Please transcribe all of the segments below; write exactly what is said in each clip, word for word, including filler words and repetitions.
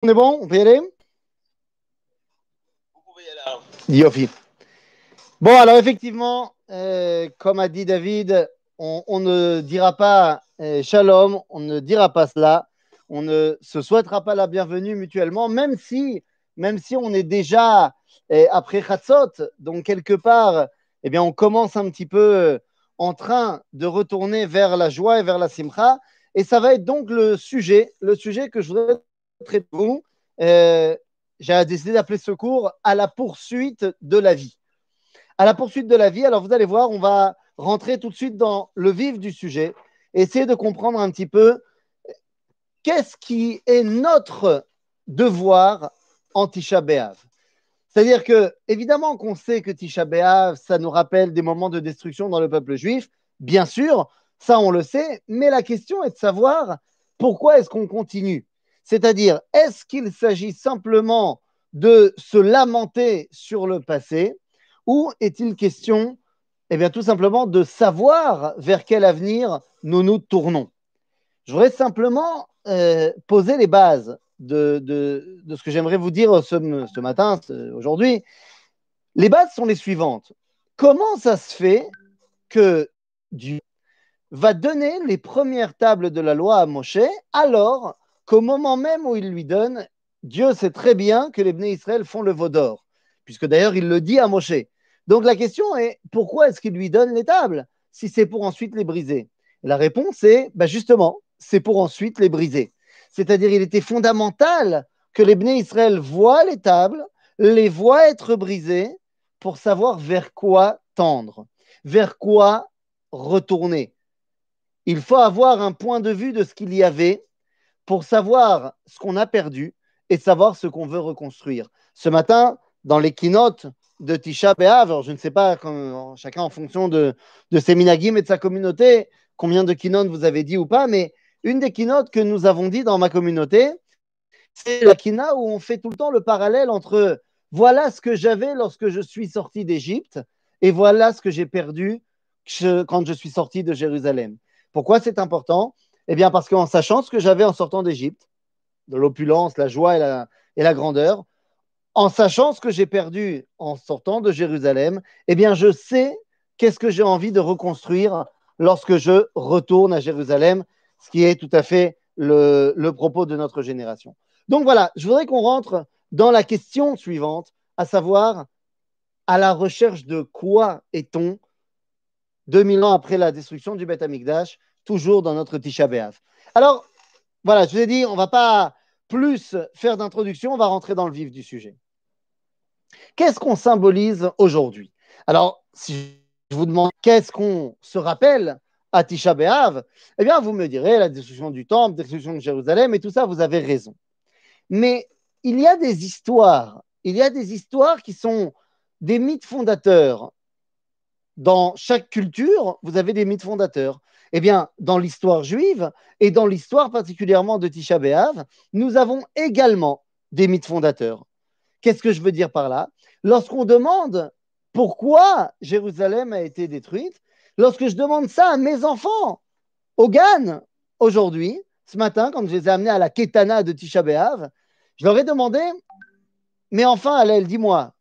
est bon? On peut y aller? Vous pouvez y aller. Yofi. Bon, alors effectivement, euh, comme a dit David, on, on ne dira pas euh, shalom, on ne dira pas cela, on ne se souhaitera pas la bienvenue mutuellement, même si, même si on est déjà euh, après Chatzot, donc quelque part, eh bien, on commence un petit peu euh, en train de retourner vers la joie et vers la simcha, et ça va être donc le sujet, le sujet que je voudrais traiter de vous. Euh, j'ai décidé d'appeler ce cours à la poursuite de la vie. À la poursuite de la vie, alors vous allez voir, on va rentrer tout de suite dans le vif du sujet, essayer de comprendre un petit peu qu'est-ce qui est notre devoir en Tisha B'Av. C'est-à-dire que, évidemment qu'on sait que Tisha B'Av, ça nous rappelle des moments de destruction dans le peuple juif, bien sûr, ça on le sait, mais la question est de savoir pourquoi est-ce qu'on continue. C'est-à-dire, est-ce qu'il s'agit simplement de se lamenter sur le passé ou est-il question, eh bien, tout simplement de savoir vers quel avenir nous nous tournons? Je voudrais simplement euh, poser les bases de, de, de ce que j'aimerais vous dire ce, ce matin, ce, aujourd'hui. Les bases sont les suivantes. Comment ça se fait que Dieu va donner les premières tables de la loi à Moshe alors qu'au moment même où il lui donne, Dieu sait très bien que les Bnei Israël font le veau d'or, puisque d'ailleurs il le dit à Moshe. Donc la question est, pourquoi est-ce qu'il lui donne les tables si c'est pour ensuite les briser? Et la réponse est, bah justement, c'est pour ensuite les briser. C'est-à-dire il était fondamental que les Bnei Israël voient les tables, les voient être brisées pour savoir vers quoi tendre, vers quoi retourner. Il faut avoir un point de vue de ce qu'il y avait pour savoir ce qu'on a perdu et savoir ce qu'on veut reconstruire. Ce matin, dans les keynotes de Tisha B'Av, alors je ne sais pas, quand, chacun en fonction de, de ses minagim et de sa communauté, combien de keynotes vous avez dit ou pas, mais une des keynotes que nous avons dit dans ma communauté, c'est la keynote où on fait tout le temps le parallèle entre voilà ce que j'avais lorsque je suis sorti d'Égypte et voilà ce que j'ai perdu quand je suis sorti de Jérusalem. Pourquoi c'est important? Eh bien, parce qu'en sachant ce que j'avais en sortant d'Égypte, de l'opulence, la joie et la, et la grandeur, en sachant ce que j'ai perdu en sortant de Jérusalem, eh bien, je sais qu'est-ce que j'ai envie de reconstruire lorsque je retourne à Jérusalem, ce qui est tout à fait le, le propos de notre génération. Donc voilà, je voudrais qu'on rentre dans la question suivante, à savoir, à la recherche de quoi est-on deux mille ans après la destruction du Beth Amikdash, toujours dans notre Tisha B'Av. Alors, voilà, je vous ai dit, on ne va pas plus faire d'introduction, on va rentrer dans le vif du sujet. Qu'est-ce qu'on symbolise aujourd'hui? Alors, si je vous demande qu'est-ce qu'on se rappelle à Tisha B'Av, eh bien, vous me direz la destruction du temple, la destruction de Jérusalem, et tout ça, vous avez raison. Mais il y a des histoires, il y a des histoires qui sont des mythes fondateurs. Dans chaque culture, vous avez des mythes fondateurs. Eh bien, dans l'histoire juive et dans l'histoire particulièrement de Tisha B'Av, nous avons également des mythes fondateurs. Qu'est-ce que je veux dire par là? Lorsqu'on demande pourquoi Jérusalem a été détruite, lorsque je demande ça à mes enfants, au Gan, aujourd'hui, ce matin, quand je les ai amenés à la Ketana de Tisha B'Av, je leur ai demandé, mais enfin, Alel, dis-moi,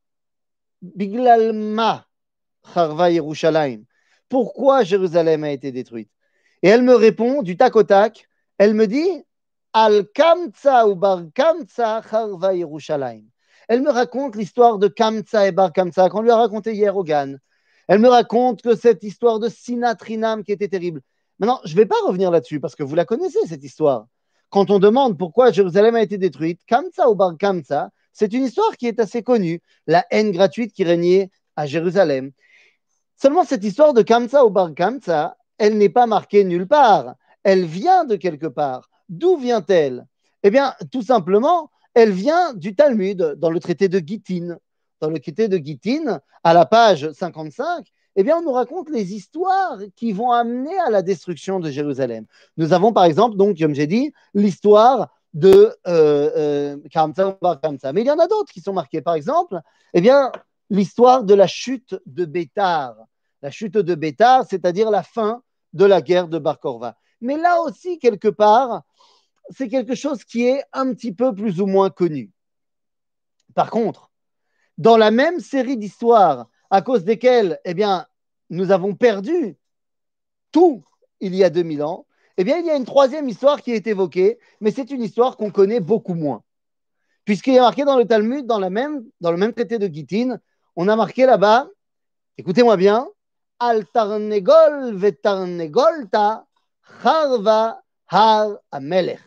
Biglalma, Charva Yerushalayim. Pourquoi Jérusalem a été détruite? Et elle me répond du tac au tac, elle me dit Al Kamtsa ou Bar Kamtsa Charva Yerushalayim. Elle me raconte l'histoire de Kamtsa et Bar Kamtsa qu'on lui a raconté hier au Gan. Elle me raconte que cette histoire de Sinatrinam qui était terrible. Maintenant, je ne vais pas revenir là-dessus parce que vous la connaissez, cette histoire. Quand on demande pourquoi Jérusalem a été détruite, Kamtsa ou Bar Kamtsa, c'est une histoire qui est assez connue, la haine gratuite qui régnait à Jérusalem. Seulement, cette histoire de Kamsa ou Bar Kamsa, elle n'est pas marquée nulle part. Elle vient de quelque part. D'où vient-elle? Eh bien, tout simplement, elle vient du Talmud, dans le traité de Gittin. Dans le traité de Gittin, à la page cinquante-cinq, eh bien, on nous raconte les histoires qui vont amener à la destruction de Jérusalem. Nous avons, par exemple, donc, comme j'ai dit, l'histoire de euh, euh, Kamsa ou Bar Kamsa. Mais il y en a d'autres qui sont marquées. Par exemple, eh bien, l'histoire de la chute de Bétar. La chute de Bétar, c'est-à-dire la fin de la guerre de Bar Korva. Mais là aussi, quelque part, c'est quelque chose qui est un petit peu plus ou moins connu. Par contre, dans la même série d'histoires à cause desquelles eh bien, nous avons perdu tout il y a deux mille ans, eh bien, il y a une troisième histoire qui est évoquée, mais c'est une histoire qu'on connaît beaucoup moins. Puisqu'il est marqué dans le Talmud, dans, la même, dans le même traité de Gittin, on a marqué là-bas, écoutez-moi bien, Al tarnegol vetarnegolta charva har amelech.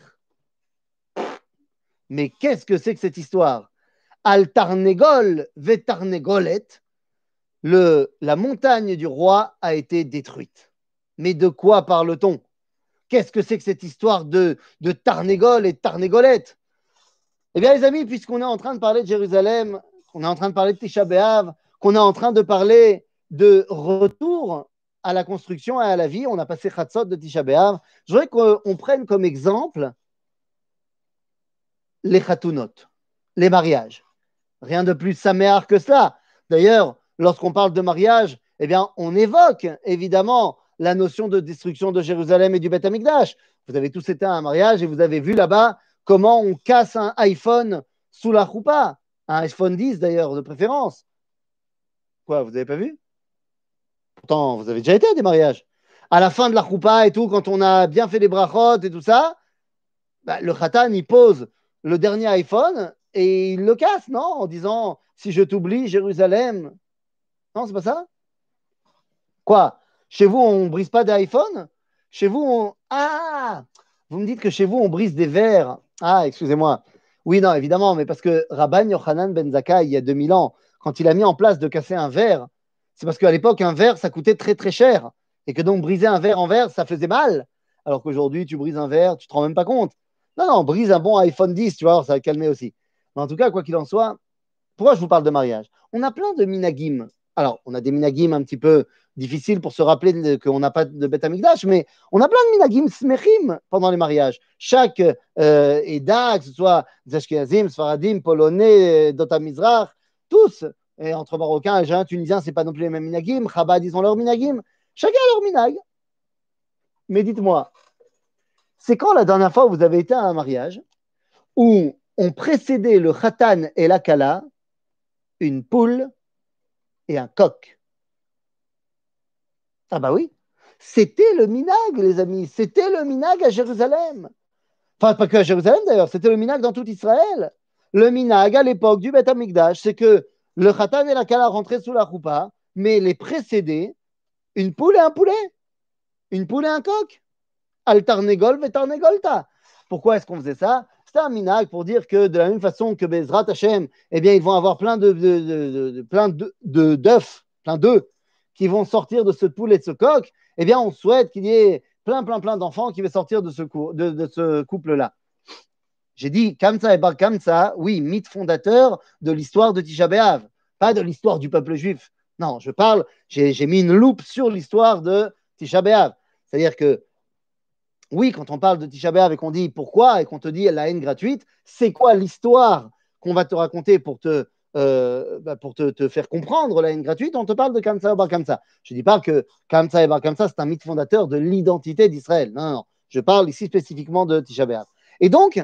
Mais qu'est-ce que c'est que cette histoire? Al tarnegol vetarnegolet, le, la montagne du roi a été détruite. Mais de quoi parle-t-on? Qu'est-ce que c'est que cette histoire de, de Tarnégol et de Tarnégolette? Eh bien, les amis, puisqu'on est en train de parler de Jérusalem, qu'on est en train de parler de Tisha B'Av, qu'on est en train de parler de retour à la construction et à la vie, on a passé Chatzot de Tisha B'Av, je voudrais qu'on prenne comme exemple les Chatunot, les mariages. Rien de plus saméar que cela. D'ailleurs, lorsqu'on parle de mariage, eh bien, on évoque évidemment la notion de destruction de Jérusalem et du Beth Amikdash. Vous avez tous été à un mariage et vous avez vu là-bas comment on casse un iPhone sous la choupa, un iPhone dix d'ailleurs de préférence. Quoi, vous n'avez pas vu? Pourtant, vous avez déjà été à des mariages. À la fin de la choupa et tout, quand on a bien fait les brachot et tout ça, bah, le khatan, il pose le dernier iPhone et il le casse, non? En disant, si je t'oublie, Jérusalem. Non, c'est pas ça? Quoi? Chez vous, on ne brise pas des iPhones? Chez vous, on... Ah! Vous me dites que chez vous, on brise des verres. Ah, excusez-moi. Oui, non, évidemment, mais parce que Rabban Yochanan ben Zakkai, il y a deux mille ans, quand il a mis en place de casser un verre, c'est parce qu'à l'époque, un verre, ça coûtait très, très cher. Et que donc, briser un verre en verre, ça faisait mal. Alors qu'aujourd'hui, tu brises un verre, tu ne te rends même pas compte. Non, non, brise un bon iPhone dix, tu vois, ça va calmer aussi. Mais en tout cas, quoi qu'il en soit, pourquoi je vous parle de mariage? On a plein de minagim. Alors, on a des minagim un petit peu difficiles pour se rappeler qu'on n'a pas de Beth Amikdash, mais on a plein de minagim smechim pendant les mariages. Chaque euh, Eda, que ce soit Zashkenazim, Sfaradim, Polonais, Dota Mizrach, tous, et entre Marocains, Algériens, Tunisiens, c'est pas non plus les mêmes minagim. Chabad, ils ont leur minagim. Chacun a leur minag. Mais dites-moi, c'est quand la dernière fois où vous avez été à un mariage où on précédait le khatan et la kala une poule et un coq? Ah bah oui, c'était le minag, les amis, c'était le minag à Jérusalem. Enfin, pas que à Jérusalem d'ailleurs, c'était le minag dans tout Israël. Le minag à l'époque du Beth Amikdash, c'est que le khatan et la kala rentraient sous la choupa, mais les précédaient une poule et un poulet, une poule et un coq. Altarnegol vetarnegolta. Pourquoi est-ce qu'on faisait ça? C'était un minag pour dire que de la même façon que Bezrat Hashem, eh bien, ils vont avoir plein de, de, de, de, de plein de, de, d'œufs, plein d'œufs qui vont sortir de ce poulet et de ce coq. Eh bien, on souhaite qu'il y ait plein, plein, plein d'enfants qui vont sortir de ce, cou- de, de ce couple-là. J'ai dit Kamsa et Bar Kamsa, oui, mythe fondateur de l'histoire de Tisha B'Av, pas de l'histoire du peuple juif. Non, je parle, j'ai, j'ai mis une loupe sur l'histoire de Tisha B'Av. C'est-à-dire que oui, quand on parle de Tisha B'Av et qu'on dit pourquoi et qu'on te dit la haine gratuite, c'est quoi l'histoire qu'on va te raconter pour te, euh, bah, pour te, te faire comprendre la haine gratuite? On te parle de Kamsa et Bar Kamsa. Je ne dis pas que Kamsa et Bar Kamsa, c'est un mythe fondateur de l'identité d'Israël. Non, non, non. Je parle ici spécifiquement de Tisha B'Av. Et donc,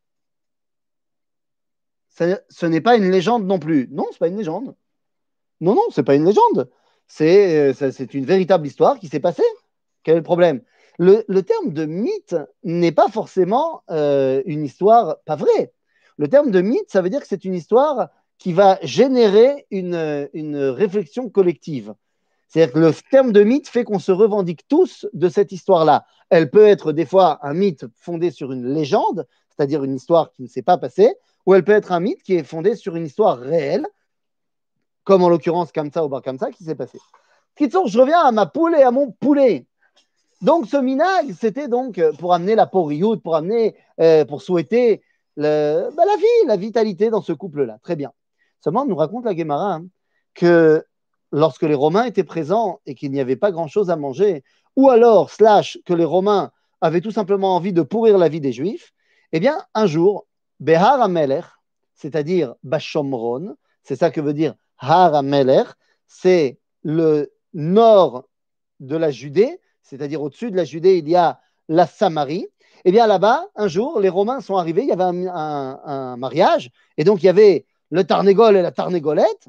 ça, ce n'est pas une légende non plus. Non, ce n'est pas une légende. Non, non, ce n'est pas une légende. C'est, euh, c'est une véritable histoire qui s'est passée. Quel est le problème? Le, le terme de mythe n'est pas forcément euh, une histoire pas vraie. Le terme de mythe, ça veut dire que c'est une histoire qui va générer une, une réflexion collective. C'est-à-dire que le terme de mythe fait qu'on se revendique tous de cette histoire-là. Elle peut être des fois un mythe fondé sur une légende, c'est-à-dire une histoire qui ne s'est pas passée, ou elle peut être un mythe qui est fondé sur une histoire réelle, comme en l'occurrence Kamsa ou Bar Kamsa qui s'est passé. Kitsour, je reviens à ma poule et à mon poulet. Donc, ce minag, c'était donc pour amener la poriout, pour amener, euh, pour souhaiter le, bah, la vie, la vitalité dans ce couple-là. Très bien. Seulement, on nous raconte la Guémara hein, que lorsque les Romains étaient présents et qu'il n'y avait pas grand-chose à manger, ou alors, slash, que les Romains avaient tout simplement envie de pourrir la vie des Juifs, eh bien, un jour, Behar Amelech, c'est-à-dire Bashomron, c'est ça que veut dire Har Amelech, c'est le nord de la Judée, c'est-à-dire au-dessus de la Judée, il y a la Samarie. Eh bien, là-bas, un jour, les Romains sont arrivés, il y avait un, un, un mariage, et donc il y avait le Tarnégol et la Tarnégolette.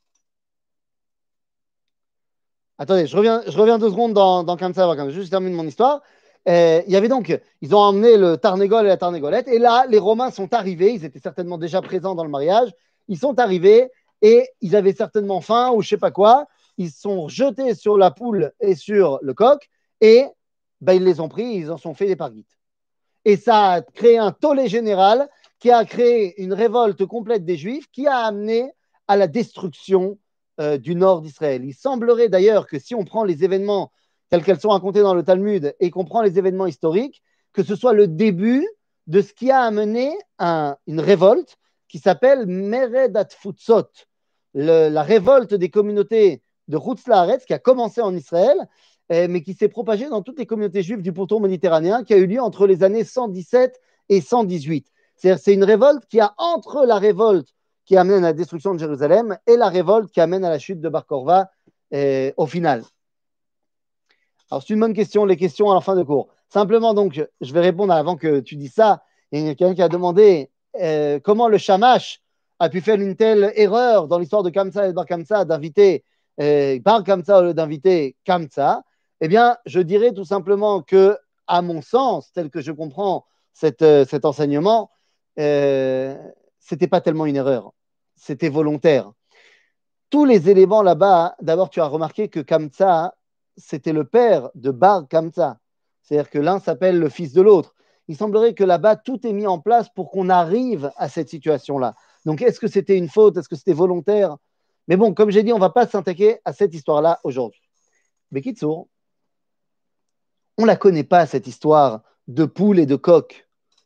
Attendez, je reviens, je reviens deux secondes dans, dans Kamsa, quand je termine mon histoire. Euh, il y avait donc, ils ont emmené le Tarnégol et la Tarnégolette, et là, les Romains sont arrivés, ils étaient certainement déjà présents dans le mariage, ils sont arrivés, et ils avaient certainement faim, ou je sais pas quoi, ils se sont jetés sur la poule et sur le coq, et ben, ils les ont pris, ils en sont fait des parguites. Et ça a créé un tollé général qui a créé une révolte complète des Juifs qui a amené à la destruction euh, du nord d'Israël. Il semblerait d'ailleurs que si on prend les événements tels qu'elles sont racontés dans le Talmud et qu'on prend les événements historiques, que ce soit le début de ce qui a amené un, une révolte qui s'appelle Mered Atfutzot, la révolte des communautés de Chutz Laaretz qui a commencé en Israël, mais qui s'est propagée dans toutes les communautés juives du pourtour méditerranéen, qui a eu lieu entre les années cent dix-sept et cent dix-huit. C'est-à-dire c'est une révolte qui a entre la révolte qui amène à la destruction de Jérusalem et la révolte qui amène à la chute de Bar Korva euh, au final. Alors c'est une bonne question, les questions à la fin de cours. Simplement donc, je vais répondre avant que tu dises ça. Il y a quelqu'un qui a demandé euh, comment le Shamash a pu faire une telle erreur dans l'histoire de Kamsa et Bar Kamsa d'inviter euh, Bar Kamsa au lieu d'inviter Kamsa. Eh bien, je dirais tout simplement que, à mon sens, tel que je comprends cette, euh, cet enseignement, euh, c'était pas tellement une erreur, c'était volontaire. Tous les éléments là-bas, d'abord, tu as remarqué que Kamsa, c'était le père de Bar Kamsa. C'est-à-dire que l'un s'appelle le fils de l'autre. Il semblerait que là-bas, tout est mis en place pour qu'on arrive à cette situation-là. Donc, est-ce que c'était une faute? Est-ce que c'était volontaire? Mais bon, comme j'ai dit, on ne va pas s'attaquer à cette histoire-là aujourd'hui. Mais Kitsour, on ne la connaît pas, cette histoire de poule et de coq.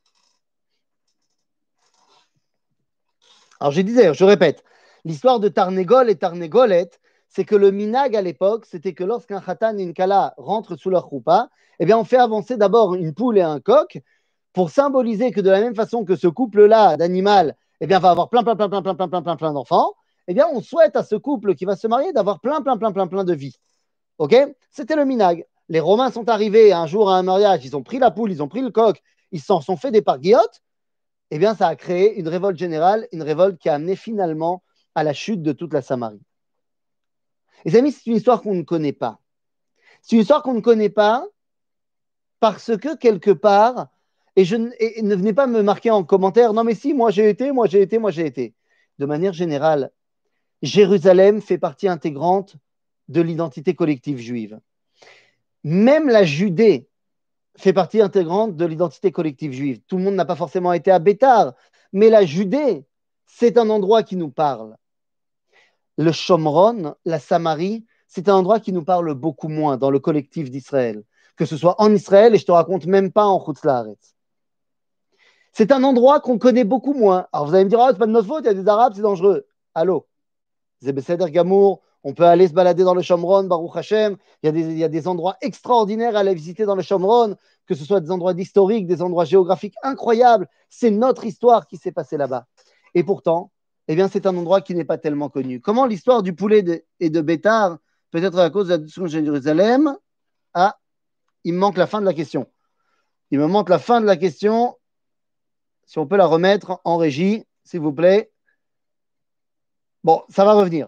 Alors, je disais, je répète, l'histoire de Tarnégol et Tarnégolette, c'est que le minag à l'époque, c'était que lorsqu'un khatan et une kala rentrent sous leur choupa, eh bien, on fait avancer d'abord une poule et un coq pour symboliser que de la même façon que ce couple-là d'animal, eh bien, va avoir plein, plein, plein, plein, plein, plein, plein, plein, plein d'enfants, eh bien, on souhaite à ce couple qui va se marier d'avoir plein, plein, plein, plein, plein de vies. OK? C'était le minag. Les Romains sont arrivés un jour à un mariage, ils ont pris la poule, ils ont pris le coq, ils s'en sont fait des parguillotes, eh bien, ça a créé une révolte générale, une révolte qui a amené finalement à la chute de toute la Samarie. Les amis, c'est une histoire qu'on ne connaît pas. C'est une histoire qu'on ne connaît pas parce que quelque part, et, je, et ne venez pas me marquer en commentaire, non mais si, moi j'ai été, moi j'ai été, moi j'ai été. De manière générale, Jérusalem fait partie intégrante de l'identité collective juive. Même la Judée fait partie intégrante de l'identité collective juive. Tout le monde n'a pas forcément été à Bétar, mais la Judée, c'est un endroit qui nous parle. Le Shomron, la Samarie, c'est un endroit qui nous parle beaucoup moins dans le collectif d'Israël, que ce soit en Israël et je te raconte même pas en Chutz Laaretz. C'est un endroit qu'on connaît beaucoup moins. Alors vous allez me dire, oh, c'est pas de notre faute, il y a des Arabes, c'est dangereux. Allô, Zebeseder Gamour, on peut aller se balader dans le Shomron, Baruch Hashem, il y, a des, il y a des endroits extraordinaires à aller visiter dans le Shomron, que ce soit des endroits historiques, des endroits géographiques incroyables. C'est notre histoire qui s'est passée là-bas. Et pourtant, eh bien, c'est un endroit qui n'est pas tellement connu. Comment l'histoire du poulet de, et de Bétar, peut-être à cause de la destruction de Jérusalem? Ah, il me manque la fin de la question. Il me manque la fin de la question. Si on peut la remettre en régie, s'il vous plaît. Bon, ça va revenir.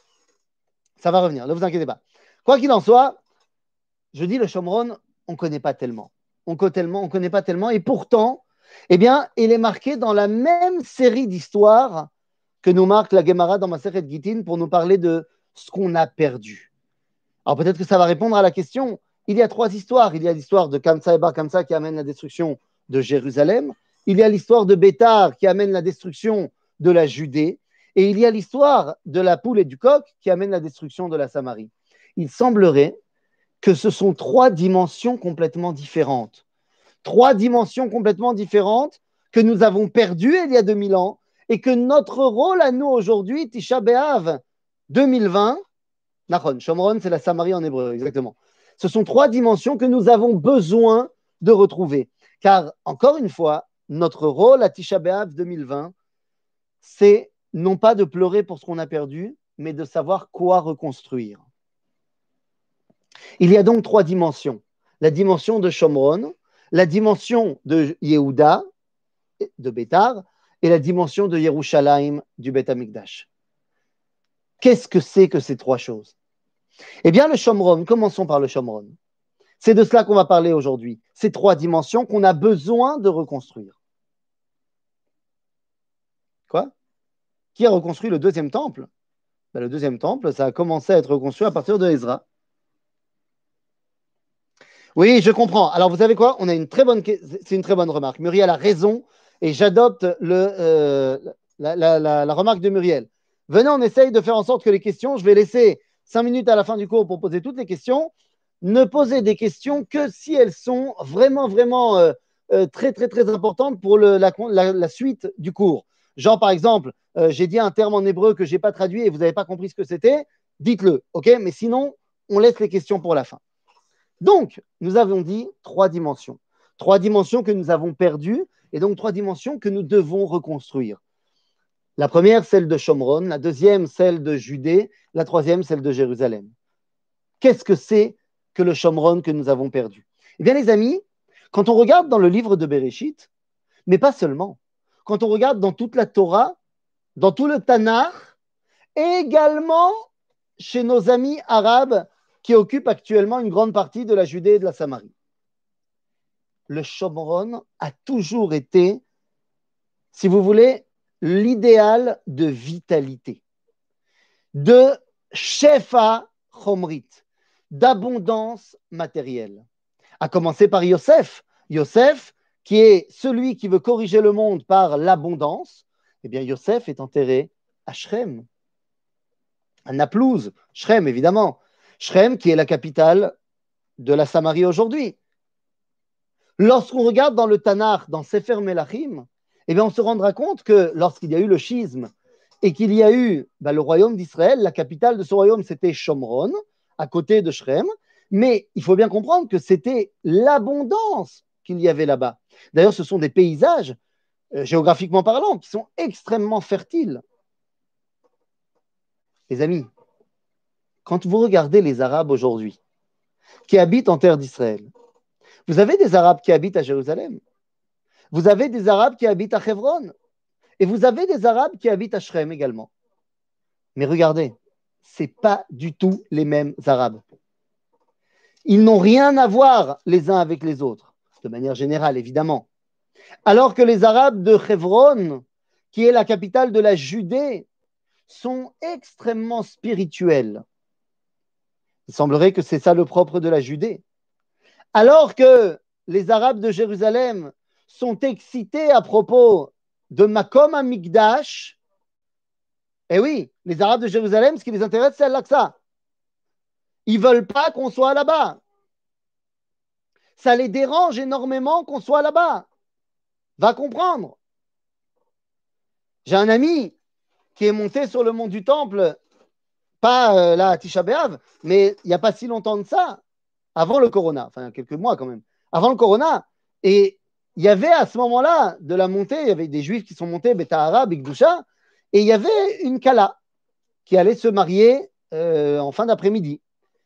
Ça va revenir, ne vous inquiétez pas. Quoi qu'il en soit, je dis le Shomron, on ne connaît pas tellement. On ne connaît pas tellement. Et pourtant, eh bien, il est marqué dans la même série d'histoires que nous marque la Gemara dans Masechet Gittin pour nous parler de ce qu'on a perdu. Alors peut-être que ça va répondre à la question. Il y a trois histoires. Il y a l'histoire de Kamsa et Bar Kamsa qui amène la destruction de Jérusalem. Il y a l'histoire de Bétar qui amène la destruction de la Judée. Et il y a l'histoire de la poule et du coq qui amène la destruction de la Samarie. Il semblerait que ce sont trois dimensions complètement différentes. Trois dimensions complètement différentes que nous avons perdues il y a deux mille ans et que notre rôle à nous aujourd'hui, Tisha B'Av deux mille vingt, Nachon, Shomron, c'est la Samarie en hébreu, exactement. Ce sont trois dimensions que nous avons besoin de retrouver. Car, encore une fois, notre rôle à Tisha B'Av deux mille vingt, c'est non pas de pleurer pour ce qu'on a perdu, mais de savoir quoi reconstruire. Il y a donc trois dimensions. La dimension de Shomron, la dimension de Yehuda, de Bétar, et la dimension de Yerushalayim, du Beth Amikdash. Qu'est-ce que c'est que ces trois choses? Eh bien, le Shomron, commençons par le Shomron. C'est de cela qu'on va parler aujourd'hui. Ces trois dimensions qu'on a besoin de reconstruire. Quoi? Qui a reconstruit le deuxième temple? Ben, le deuxième temple, ça a commencé à être reconstruit à partir de Ezra. Oui, je comprends. Alors, vous savez quoi? On a une très bonne, c'est une très bonne remarque. Muriel a raison et j'adopte le, euh, la, la, la, la remarque de Muriel. Venez, on essaye de faire en sorte que les questions, je vais laisser cinq minutes à la fin du cours pour poser toutes les questions. Ne posez des questions que si elles sont vraiment, vraiment euh, euh, très, très, très importantes pour le, la, la, la suite du cours. Genre, par exemple, euh, j'ai dit un terme en hébreu que je n'ai pas traduit et vous n'avez pas compris ce que c'était, dites-le, ok? Mais sinon, on laisse les questions pour la fin. Donc, nous avons dit trois dimensions. Trois dimensions que nous avons perdues et donc trois dimensions que nous devons reconstruire. La première, celle de Shomron, la deuxième, celle de Judée, la troisième, celle de Jérusalem. Qu'est-ce que c'est que le Shomron que nous avons perdu? Eh bien, les amis, quand on regarde dans le livre de Bereshit, mais pas seulement, quand on regarde dans toute la Torah, dans tout le Tanakh, et également chez nos amis arabes qui occupent actuellement une grande partie de la Judée et de la Samarie, le Shomron a toujours été, si vous voulez, l'idéal de vitalité, de shefa chomrit, d'abondance matérielle. À commencer par Yosef. Yosef, qui est celui qui veut corriger le monde par l'abondance, eh bien Yosef est enterré à Shrem, à Naplouse, Shrem évidemment. Shrem qui est la capitale de la Samarie aujourd'hui. Lorsqu'on regarde dans le Tanakh, dans Sefer Melachim, eh bien on se rendra compte que lorsqu'il y a eu le schisme et qu'il y a eu bah, le royaume d'Israël, la capitale de ce royaume c'était Shomron, à côté de Shrem, mais il faut bien comprendre que c'était l'abondance qu'il y avait là-bas. D'ailleurs, ce sont des paysages, euh, géographiquement parlant, qui sont extrêmement fertiles. Les amis, quand vous regardez les Arabes aujourd'hui, qui habitent en terre d'Israël, vous avez des Arabes qui habitent à Jérusalem, vous avez des Arabes qui habitent à Hebron, et vous avez des Arabes qui habitent à Shrem également. Mais regardez, ce n'est pas du tout les mêmes Arabes. Ils n'ont rien à voir les uns avec les autres, de manière générale, évidemment. Alors que les Arabes de Hebron, qui est la capitale de la Judée, sont extrêmement spirituels. Il semblerait que c'est ça le propre de la Judée. Alors que les Arabes de Jérusalem sont excités à propos de Makom Amikdash, eh oui, les Arabes de Jérusalem, ce qui les intéresse, c'est Al-Aqsa. Ils ne veulent pas qu'on soit là-bas. Ça les dérange énormément qu'on soit là-bas. Va comprendre. J'ai un ami qui est monté sur le mont du Temple, pas euh, là à Tisha B'Av, mais il n'y a pas si longtemps de ça, avant le Corona, enfin quelques mois quand même, avant le Corona. Et il y avait à ce moment-là de la montée, il y avait des Juifs qui sont montés, Betahara, Bigdusha, et il y avait une Kala qui allait se marier euh, en fin d'après-midi.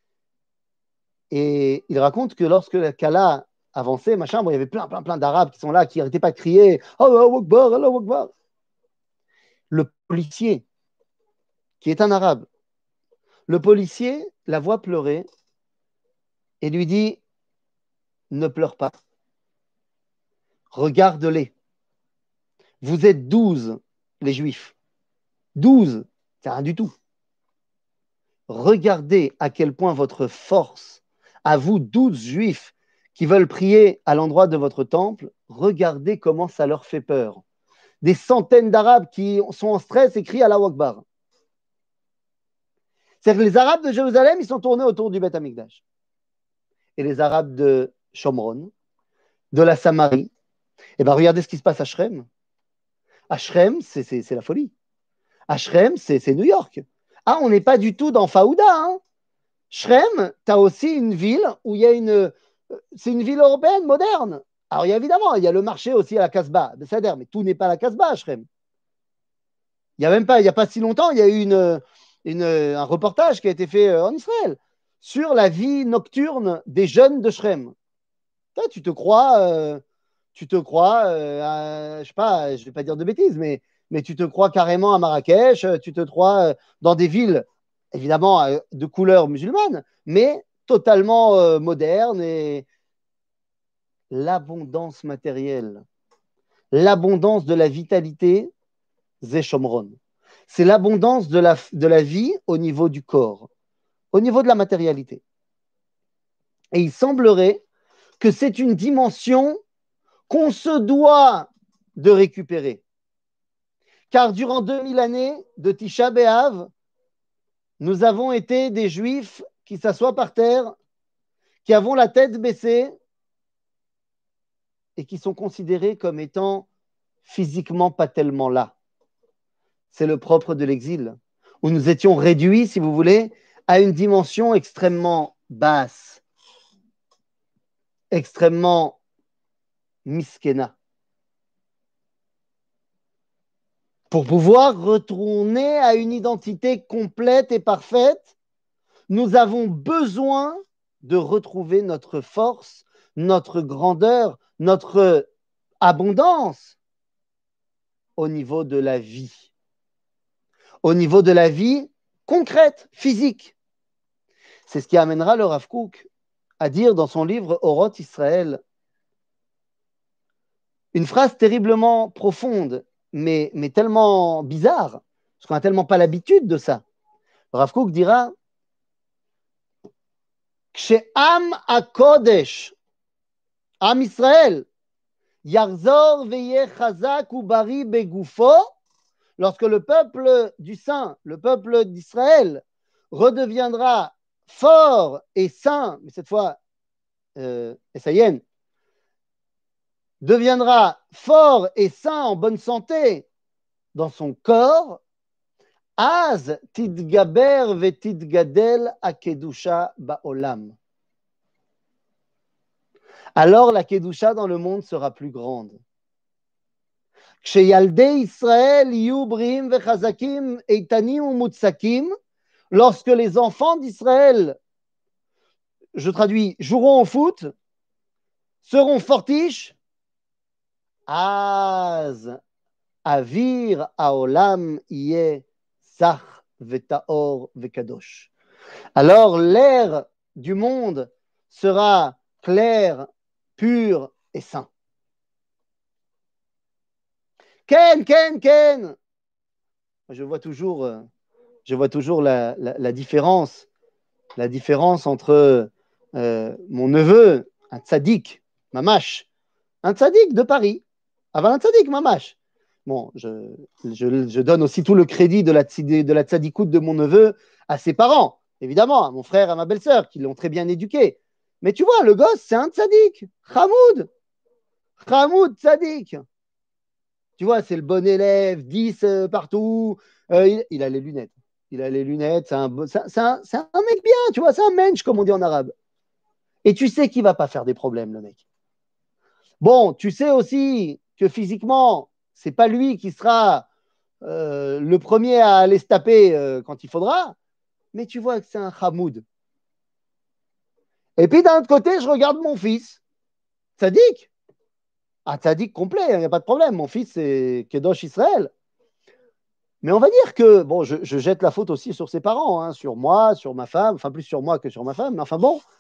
Et il raconte que lorsque la Kala avançait, machin, bon, il y avait plein, plein, plein d'Arabes qui sont là, qui n'arrêtaient pas de crier « Allah Akbar, Allah Akbar ». Le policier, qui est un Arabe, le policier la voit pleurer et lui dit « Ne pleure pas, regarde-les. Vous êtes douze, les Juifs. Douze, c'est rien du tout. Regardez à quel point votre force, à vous douze Juifs qui veulent prier à l'endroit de votre temple, regardez comment ça leur fait peur. Des centaines d'Arabes qui sont en stress et crient Allahu Akbar. » C'est-à-dire que les Arabes de Jérusalem, ils sont tournés autour du Beth Amikdash. Et les Arabes de Shomron, de la Samarie, eh bien regardez ce qui se passe à Shrem. À Shrem, c'est, c'est, c'est la folie. À Shrem, c'est, c'est New York. Ah, on n'est pas du tout dans Faouda. Hein. Shrem, tu as aussi une ville où il y a une... C'est une ville européenne moderne. Alors, il y a, évidemment, il y a le marché aussi à la Casbah, mais tout n'est pas à la Casbah à Shrem. Il n'y a même pas, il n'y a pas si longtemps, il y a eu une, une, un reportage qui a été fait en Israël sur la vie nocturne des jeunes de Shrem. Toi, tu te crois, euh, tu te crois, euh, à- je sais pas, je vais pas dire de bêtises, mais, mais tu te crois carrément à Marrakech, euh, tu te crois euh, dans des villes, évidemment, euh, de couleur musulmane, mais totalement euh, modernes et l'abondance matérielle, l'abondance de la vitalité, Zé Shomron. C'est l'abondance de la, de la vie au niveau du corps, au niveau de la matérialité. Et il semblerait que c'est une dimension qu'on se doit de récupérer. Car durant deux mille années de Tisha B'Av, nous avons été des juifs qui s'assoient par terre, qui avons la tête baissée et qui sont considérés comme étant physiquement pas tellement là. C'est le propre de l'exil, où nous étions réduits, si vous voulez, à une dimension extrêmement basse, extrêmement miskena. Pour pouvoir retourner à une identité complète et parfaite, nous avons besoin de retrouver notre force, notre grandeur, notre abondance au niveau de la vie, au niveau de la vie concrète, physique. C'est ce qui amènera le Rav Kook à dire dans son livre Oroth Israël une phrase terriblement profonde, mais, mais tellement bizarre, parce qu'on n'a tellement pas l'habitude de ça. Le Rav Kook dira Kshe'am HaKodesh, Am Israël, Yarzor veye chazak ou bari begufo, lorsque le peuple du Saint, le peuple d'Israël, redeviendra fort et saint, mais cette fois, euh, Essayen, deviendra fort et sain en bonne santé dans son corps, Az tidgaber vetidgadel akedusha baolam. Alors la kedusha dans le monde sera plus grande. Kshéyaldei Israël yu brim vechazakim eitanim umutsakim, lorsque les enfants d'Israël, je traduis, joueront au foot, seront fortiches, Az avir haolam yeh sach vetaor vekadosh. Alors l'air du monde sera clair, pur et saint. Ken, Ken, Ken. Je vois toujours, euh, je vois toujours la, la, la différence, la différence entre euh, mon neveu, un tzaddik, mamash, un tzaddik de Paris, avant un tzaddik, mamash. Bon, je, je, je donne aussi tout le crédit de la, de la tzaddikoute de mon neveu à ses parents, évidemment, à mon frère, à ma belle-sœur, qui l'ont très bien éduqué. Mais tu vois, le gosse, c'est un tzaddik, Hamoud, Hamoud tzaddik. Tu vois, c'est le bon élève, dix euh, partout. Euh, il, il, a les lunettes. Il a les lunettes. C'est un, c'est, c'est un, c'est un mec bien, tu vois, c'est un mensch, comme on dit en arabe. Et tu sais qu'il ne va pas faire des problèmes, le mec. Bon, tu sais aussi que physiquement, c'est pas lui qui sera euh, le premier à aller se taper euh, quand il faudra, mais tu vois que c'est un Hamoud. Et puis d'un autre côté, je regarde mon fils, Tzadik. Ah, Tzadik complet, il n'y a pas de problème. Mon fils, c'est Kedosh Israël. Mais on va dire que, bon, je, je jette la faute aussi sur ses parents, hein, sur moi, sur ma femme, enfin plus sur moi que sur ma femme, mais enfin bon.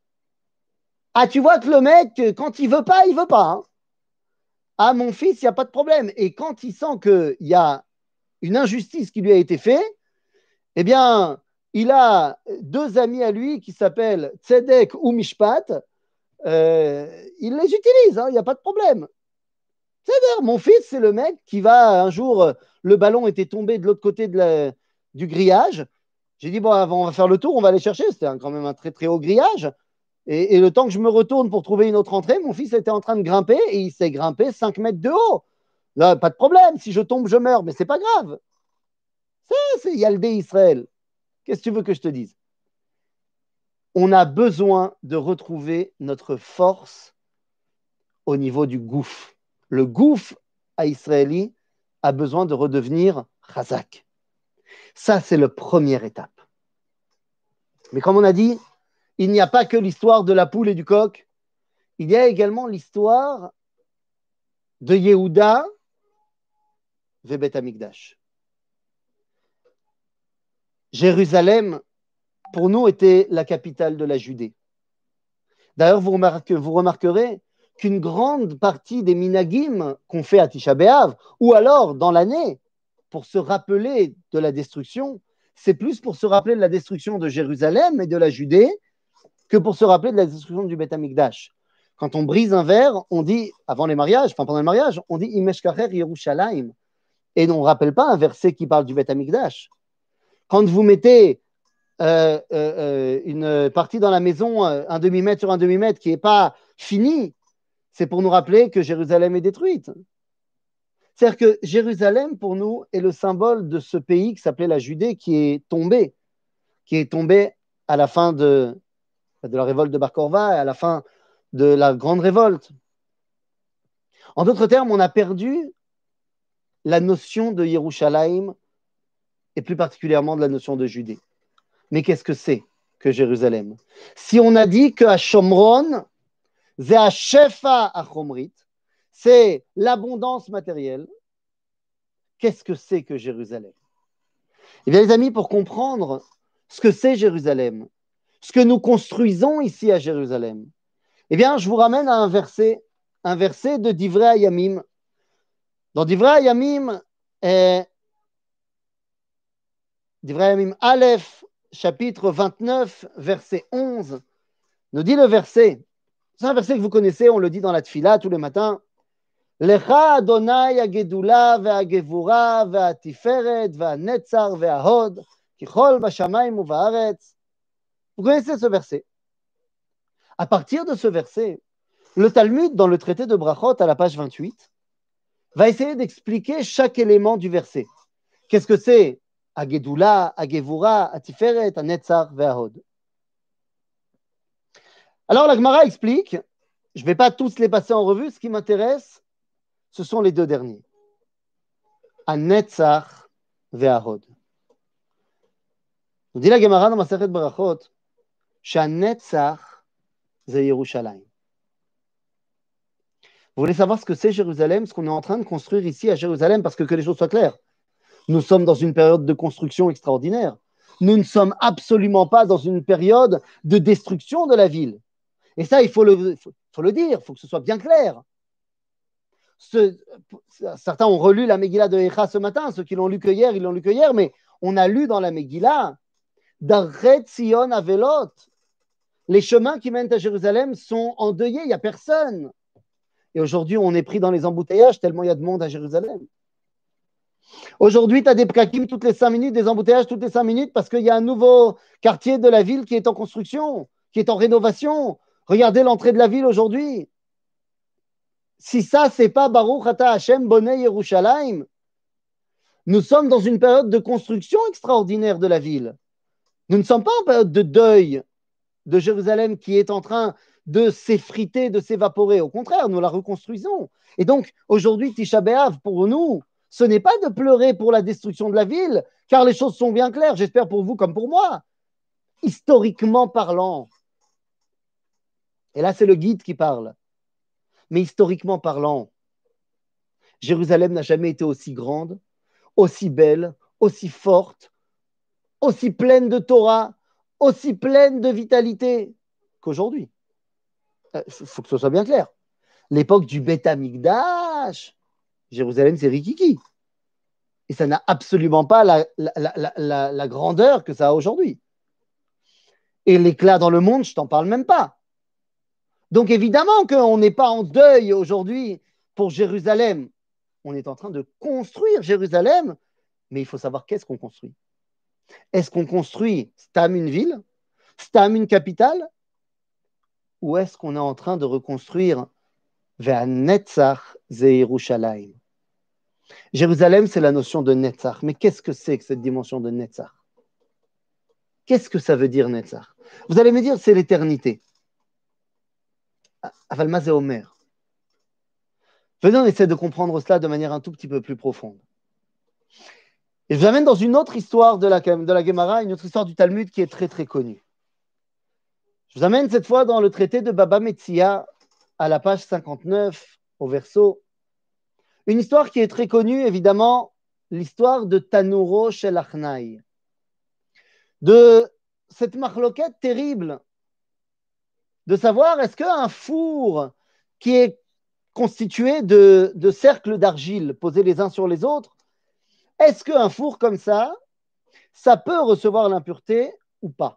Ah, tu vois que le mec, quand il veut pas, il veut pas. Hein. Ah, mon fils, il n'y a pas de problème. Et quand il sent qu'il y a une injustice qui lui a été faite, eh bien, il a deux amis à lui qui s'appellent Tzedek ou Mishpat. Euh, il les utilise, hein, il n'y a pas de problème. C'est-à-dire, mon fils, c'est le mec qui va, un jour, le ballon était tombé de l'autre côté de la, du grillage. J'ai dit, bon, on va faire le tour, on va aller chercher. C'était un, quand même un très, très haut grillage. Et, et, le temps que je me retourne pour trouver une autre entrée, mon fils était en train de grimper et il s'est grimpé cinq mètres de haut. Là, pas de problème. Si je tombe, je meurs, mais c'est pas grave. C'est, c'est Yaldé Israël. Qu'est-ce que tu veux que je te dise? On a besoin de retrouver notre force au niveau du gouffre. Le gouffre à Israéli a besoin de redevenir Chazak. Ça, c'est la première étape. Mais comme on a dit, il n'y a pas que l'histoire de la poule et du coq. il y a également l'histoire de Yehuda ve Bet Amikdash. Jérusalem, pour nous, était la capitale de la Judée. D'ailleurs, vous, remarque, vous remarquerez qu'une grande partie des minagim qu'on fait à Tisha B'Av, ou alors dans l'année, pour se rappeler de la destruction, c'est plus pour se rappeler de la destruction de Jérusalem et de la Judée que pour se rappeler de la destruction du Beth Amikdash. Quand on brise un verre, on dit, avant les mariages, enfin pendant le mariage, on dit Imeshkacher Yerushalayim. Et on ne rappelle pas un verset qui parle du Beth Amikdash. Quand vous mettez euh, euh, une partie dans la maison, un demi-mètre sur un demi-mètre qui n'est pas fini, c'est pour nous rappeler que Jérusalem est détruite. C'est-à-dire que Jérusalem, pour nous, est le symbole de ce pays qui s'appelait la Judée, qui est tombé, qui est tombé à la fin de, de la révolte de Bar Korva et à la fin de la grande révolte. En d'autres termes, on a perdu la notion de Yerushalayim et plus particulièrement de la notion de Judée. Mais qu'est-ce que c'est que Jérusalem? Si on a dit qu'à Shomron, c'est à Shefa à Chomrit, c'est l'abondance matérielle, qu'est-ce que c'est que Jérusalem? Eh bien, les amis, pour comprendre ce que c'est Jérusalem, ce que nous construisons ici à Jérusalem, eh bien, je vous ramène à un verset, un verset de Divrei Hayamim. Dans Divrei Hayamim, eh, Divrei Hayamim Aleph, chapitre vingt-neuf, verset onze, nous dit le verset, c'est un verset que vous connaissez, on le dit dans la Tfila tous les matins. Lecha Adonai הגדולה והגבורה והתפארת והנצר וההוד ככל בשמיים ובארץ. Vous connaissez ce verset. À partir de ce verset, le Talmud, dans le traité de Brachot, à la page vingt-huit, va essayer d'expliquer chaque élément du verset. Qu'est-ce que c'est Agedula, Agevura, Atiferet, Anetzar, Ve'ahod. Alors la Gemara explique, je ne vais pas tous les passer en revue, ce qui m'intéresse, ce sont les deux derniers. Anetzar, Ve'ahod. Nous dit la Gemara dans Masechet Brachot, She'anetzar, ze Yerushalayim. Vous voulez savoir ce que c'est Jérusalem, ce qu'on est en train de construire ici à Jérusalem, parce que que les choses soient claires. Nous sommes dans une période de construction extraordinaire. Nous ne sommes absolument pas dans une période de destruction de la ville. Et ça, il faut le, faut, faut le dire, il faut que ce soit bien clair. Ce, certains ont relu la Megillah de Echa ce matin, ceux qui l'ont lu que hier, ils l'ont lu que hier, mais on a lu dans la Megillah d'Arret Sion Avelot. Les chemins qui mènent à Jérusalem sont endeuillés, il n'y a personne. Et aujourd'hui, on est pris dans les embouteillages tellement il y a de monde à Jérusalem. Aujourd'hui, tu as des pkakim toutes les cinq minutes, des embouteillages toutes les cinq minutes parce qu'il y a un nouveau quartier de la ville qui est en construction, qui est en rénovation. Regardez l'entrée de la ville aujourd'hui. Si ça, c'est pas Baruch Ata Hashem Bonei Yerushalayim, nous sommes dans une période de construction extraordinaire de la ville. Nous ne sommes pas en période de deuil de Jérusalem qui est en train de s'effriter, de s'évaporer. Au contraire, nous la reconstruisons. Et donc, aujourd'hui, Tisha B'Av, pour nous, ce n'est pas de pleurer pour la destruction de la ville, car les choses sont bien claires, j'espère pour vous comme pour moi, historiquement parlant. Et là, c'est le guide qui parle. Mais historiquement parlant, Jérusalem n'a jamais été aussi grande, aussi belle, aussi forte, aussi pleine de Torah, aussi pleine de vitalité qu'aujourd'hui. Il faut que ce soit bien clair. L'époque du Beth Amikdash, Jérusalem, c'est rikiki. Et ça n'a absolument pas la, la, la, la, la grandeur que ça a aujourd'hui. Et l'éclat dans le monde, je ne t'en parle même pas. Donc évidemment qu'on n'est pas en deuil aujourd'hui pour Jérusalem. On est en train de construire Jérusalem, mais il faut savoir qu'est-ce qu'on construit. Est-ce qu'on construit Stam une ville, Stam une capitale, ou est-ce qu'on est en train de reconstruire vers Netzach ze Yerushalayim? Jérusalem, c'est la notion de Netzach. Mais qu'est-ce que c'est que cette dimension de Netzach? Qu'est-ce que ça veut dire Netzach? Vous allez me dire, c'est l'éternité. Aval ma ze omer. Venez, on essaie de comprendre cela de manière un tout petit peu plus profonde. Et je vous amène dans une autre histoire de la, de la Gemara, une autre histoire du Talmud qui est très très connue. Je vous amène cette fois dans le traité de Baba Metzia, à la page cinquante-neuf, au verso. Une histoire qui est très connue, évidemment, l'histoire de Tanuro Shel Achnai. De cette marloquette terrible de savoir est-ce qu'un four qui est constitué de, de cercles d'argile posés les uns sur les autres, est-ce qu'un four comme ça, ça peut recevoir l'impureté ou pas?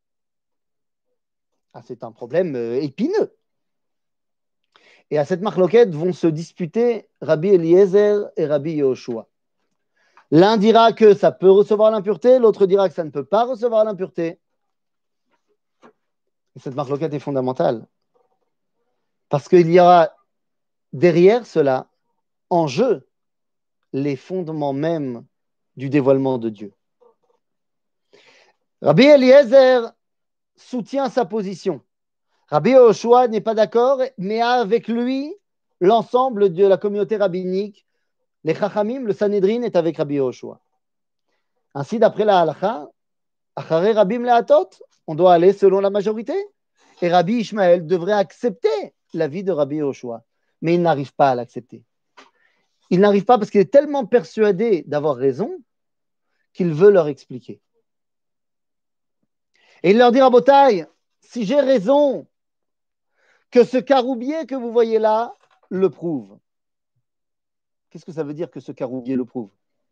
Ah, c'est un problème euh, épineux. Et à cette marloquette vont se disputer Rabbi Eliezer et Rabbi Yehoshua. L'un dira que ça peut recevoir l'impureté, l'autre dira que ça ne peut pas recevoir l'impureté. Et cette marloquette est fondamentale. Parce qu'il y aura derrière cela, en jeu, les fondements même du dévoilement de Dieu. Rabbi Eliezer soutient sa position. Rabbi Yehoshua n'est pas d'accord, mais a avec lui l'ensemble de la communauté rabbinique. Les Chachamim, le Sanhedrin est avec Rabbi Yehoshua. Ainsi, d'après la halakha, Acharei Rabbim Lehatot, on doit aller selon la majorité. Et Rabbi Ishmael devrait accepter l'avis de Rabbi Yehoshua. Mais il n'arrive pas à l'accepter. Il n'arrive pas parce qu'il est tellement persuadé d'avoir raison qu'il veut leur expliquer. Et il leur dit, Rabotai, si j'ai raison, que ce caroubier que vous voyez là le prouve. Qu'est-ce que ça veut dire que ce caroubier le prouve?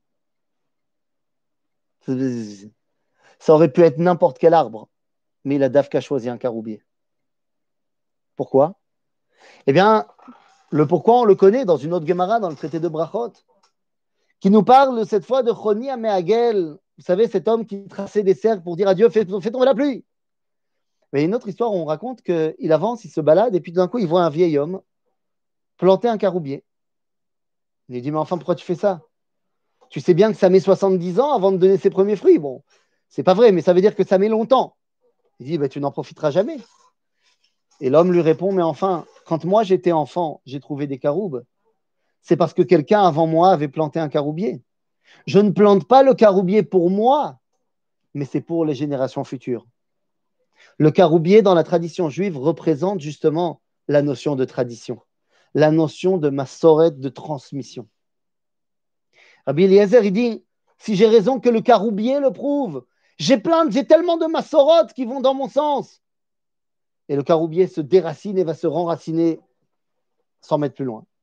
Ça aurait pu être n'importe quel arbre, mais il a d'Afka choisi un caroubier. Pourquoi? Eh bien, le pourquoi, on le connaît dans une autre Gemara, dans le traité de Brachot, qui nous parle cette fois de Choni Améagel. Vous savez, cet homme qui traçait des cercles pour dire à Dieu, fais, fais tomber la pluie. Mais une autre histoire où on raconte qu'il avance, il se balade, et puis d'un coup, il voit un vieil homme planter un caroubier. Il lui dit, mais enfin, pourquoi tu fais ça? Tu sais bien que ça met soixante-dix ans avant de donner ses premiers fruits. Bon, c'est pas vrai, mais ça veut dire que ça met longtemps. Il dit, bah, tu n'en profiteras jamais. Et l'homme lui répond, mais enfin, quand moi j'étais enfant, j'ai trouvé des caroubes. C'est parce que quelqu'un avant moi avait planté un caroubier. Je ne plante pas le caroubier pour moi, mais c'est pour les générations futures. Le caroubier, dans la tradition juive, représente justement la notion de tradition, la notion de massoret, de transmission. Rabbi Eliezer, il dit, si j'ai raison que le caroubier le prouve, j'ai plein, j'ai tellement de massorotes qui vont dans mon sens. Et le caroubier se déracine et va se renraciner cent mètres plus loin.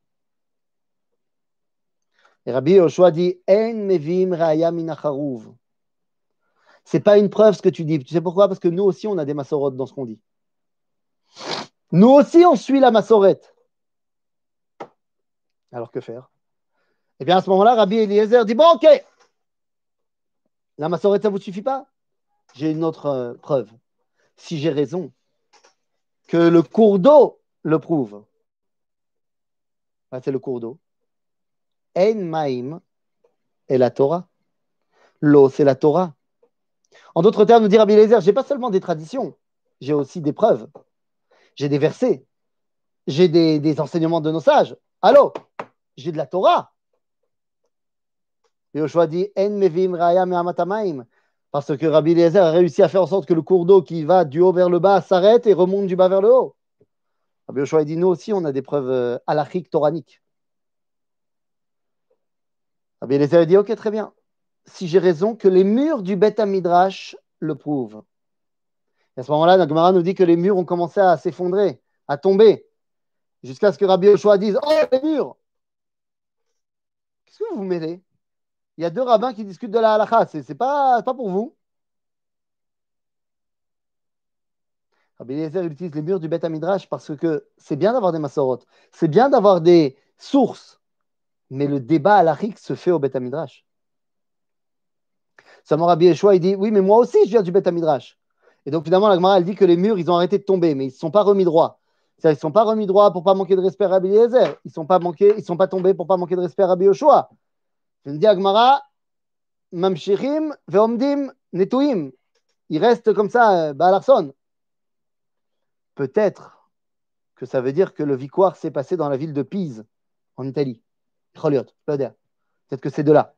Et Rabbi Yehoshua dit, En mevim raya min hacharuv. C'est pas une preuve ce que tu dis. Tu sais pourquoi? Parce que nous aussi, on a des massorotes dans ce qu'on dit. Nous aussi, on suit la massorette. Alors que faire? Eh bien, à ce moment-là, Rabbi Eliezer dit, bon, ok, la massorette, ça ne vous suffit pas? J'ai une autre euh, preuve. Si j'ai raison, que le cours d'eau le prouve. Ah, c'est le cours d'eau. En maïm est la Torah. L'eau, c'est la Torah. En d'autres termes, nous dit Rabbi Eliezer, je n'ai pas seulement des traditions, j'ai aussi des preuves. J'ai des versets. J'ai des, des enseignements de nos sages. Allô, j'ai de la Torah. Et Yoshua dit, En mevim raya me'amatamaim. Parce que Rabbi Eliezer a réussi à faire en sorte que le cours d'eau qui va du haut vers le bas s'arrête et remonte du bas vers le haut. Rabbi Yoshua dit, nous aussi, on a des preuves euh, halachiques, toraniques. Rabbi Eliezer dit, ok, très bien. Si j'ai raison, que les murs du Beth Midrash le prouvent. Et à ce moment-là, la Gemara nous dit que les murs ont commencé à s'effondrer, à tomber, jusqu'à ce que Rabbi Yoshua dise, oh, les murs! Qu'est-ce que vous vous mêlez? Il y a deux rabbins qui discutent de la halakha, c'est, c'est pas, pas pour vous. Rabbi Eliezer utilise les murs du Beth Midrash parce que c'est bien d'avoir des masorot, c'est bien d'avoir des sources, mais le débat halachique se fait au Beth Midrash. Seulement Rabbi Yeshua, il dit, oui, mais moi aussi, je viens du Beth Midrash. Et donc finalement, la Gemara, elle dit que les murs, ils ont arrêté de tomber, mais ils ne sont pas remis droits. C'est-à-dire, ils ne sont pas remis droits pour ne pas manquer de respect à Rabbi Eliezer. Ils ne sont, pas manqués, ils sont pas tombés pour ne pas manquer de respect à Rabbi Yeshua. Je me dis à Gemara, Mamshirim, Veomdim, Netouim. Ils restent comme ça, Baalarson. Peut-être que ça veut dire que le victoire s'est passé dans la ville de Pise, en Italie. Peut-être que c'est de là.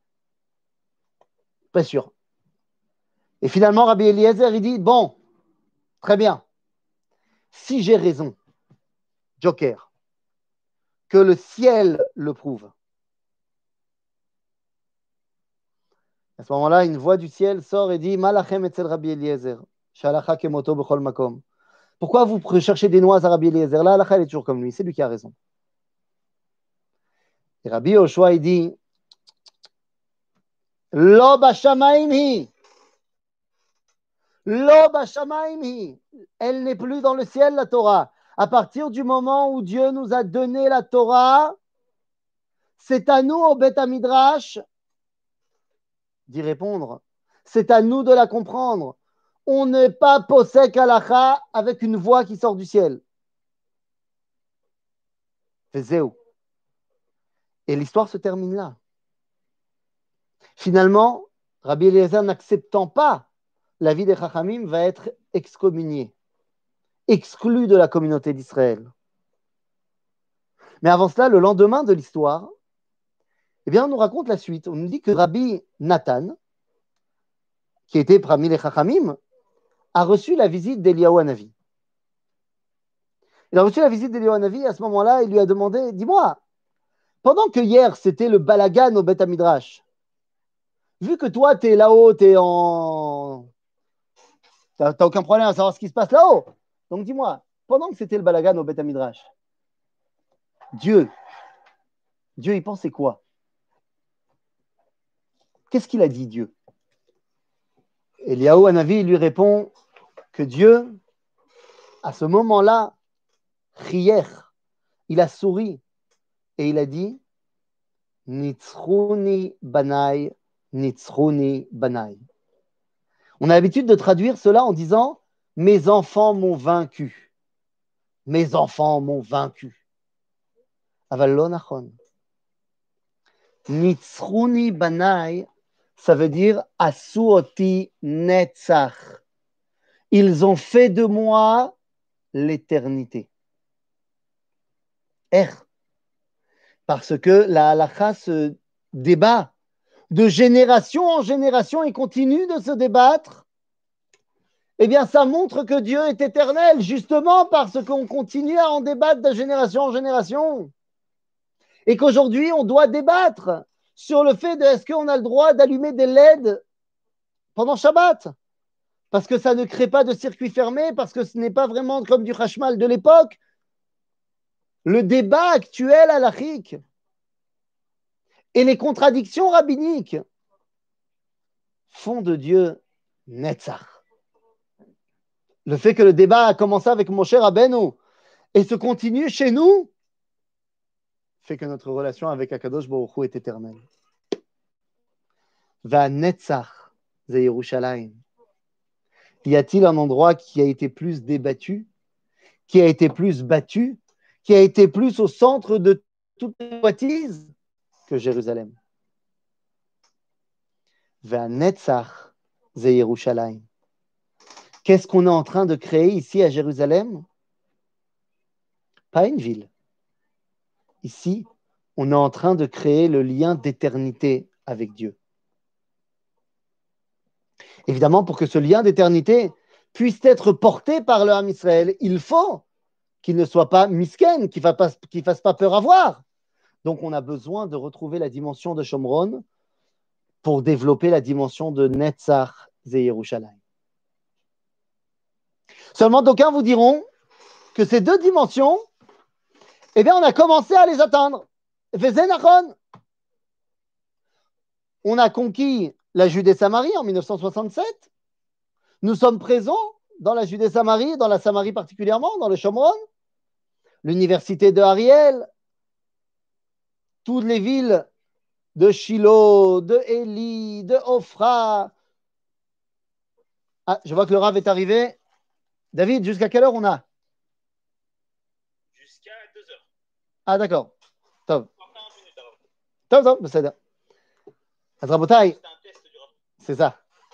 Pas sûr. Et finalement, Rabbi Eliezer, il dit, bon, très bien. Si j'ai raison Joker. Que le ciel le prouve. À ce moment-là, une voix du ciel sort et dit Malachem etzel Rabbi Eliezer, shalacha kemoto bechol makom. Pourquoi vous cherchez des noises à Rabbi Eliezer? Là, Halakha, elle est toujours comme lui, c'est lui qui a raison. Et Rabbi Yoshua, il dit Lo b'shamaim hi. Lo b'shamaim hi. Elle n'est plus dans le ciel, la Torah. À partir du moment où Dieu nous a donné la Torah, c'est à nous, au Beth Midrash, d'y répondre. C'est à nous de la comprendre. On n'est pas posek halakha avec une voix qui sort du ciel. Vezeu. Et l'histoire se termine là. Finalement, Rabbi Eliezer, n'acceptant pas l'avis des Chachamim, va être excommunié, exclu de la communauté d'Israël. Mais avant cela, le lendemain de l'histoire, eh bien, on nous raconte la suite. On nous dit que Rabbi Nathan, qui était parmi les Chachamim, a reçu la visite d'Eliyahu Hanavi. Il a reçu la visite d'Eliyahu Hanavi, à ce moment-là, il lui a demandé, dis-moi, pendant que hier, c'était le balagan au Beth Midrash, vu que toi, tu es là-haut, tu es en... Tu n'as aucun problème à savoir ce qui se passe là-haut. Donc dis-moi, pendant que c'était le balagan au Beth Midrash, Dieu, Dieu, il pensait quoi? Qu'est-ce qu'il a dit, Dieu? Eliyahu Hanavi lui répond que Dieu, à ce moment-là, rier, il a souri et il a dit Nitzruni banai, Nitzruni banai. On a l'habitude de traduire cela en disant mes enfants m'ont vaincu. Mes enfants m'ont vaincu. Aval lo nachon. Nitzruni banai, ça veut dire asuoti netzach. Ils ont fait de moi l'éternité. Er. Parce que la halakha se débat de génération en génération et continue de se débattre. Eh bien, ça montre que Dieu est éternel, justement parce qu'on continue à en débattre de génération en génération. Et qu'aujourd'hui, on doit débattre sur le fait de est-ce qu'on a le droit d'allumer des L E D pendant Shabbat? Parce que ça ne crée pas de circuit fermé, parce que ce n'est pas vraiment comme du Hashmal de l'époque. Le débat actuel halachique et les contradictions rabbiniques font de Dieu Netzach. Le fait que le débat a commencé avec Moshe Rabbeinu et se continue chez nous fait que notre relation avec Akadosh Baruch Hu est éternelle. Va Netzach ze Yerushalayim. Y a-t-il un endroit qui a été plus débattu, qui a été plus battu, qui a été plus au centre de toutes les bêtises que Jérusalem? Va Netzach ze Yerushalayim. Qu'est-ce qu'on est en train de créer ici à Jérusalem? Pas une ville. Ici, on est en train de créer le lien d'éternité avec Dieu. Évidemment, pour que ce lien d'éternité puisse être porté par le Ham Israël, il faut qu'il ne soit pas misken, qu'il ne fasse, qu'il fasse pas peur à voir. Donc, on a besoin de retrouver la dimension de Shomron pour développer la dimension de Netzach ze Yerushalayim. Seulement, d'aucuns vous diront que ces deux dimensions, eh bien, on a commencé à les atteindre. On a conquis la Judée-Samarie en mille neuf cent soixante-sept. Nous sommes présents dans la Judée-Samarie, dans la Samarie particulièrement, dans le Shomron, l'université de Ariel, toutes les villes de Shiloh, de Élie, de Ophra. Ah, je vois que le Rav est arrivé. David, jusqu'à quelle heure on a? Jusqu'à deux heures. Ah, d'accord. Top. Top, top, c'est ça. Adrabotai. C'est ça.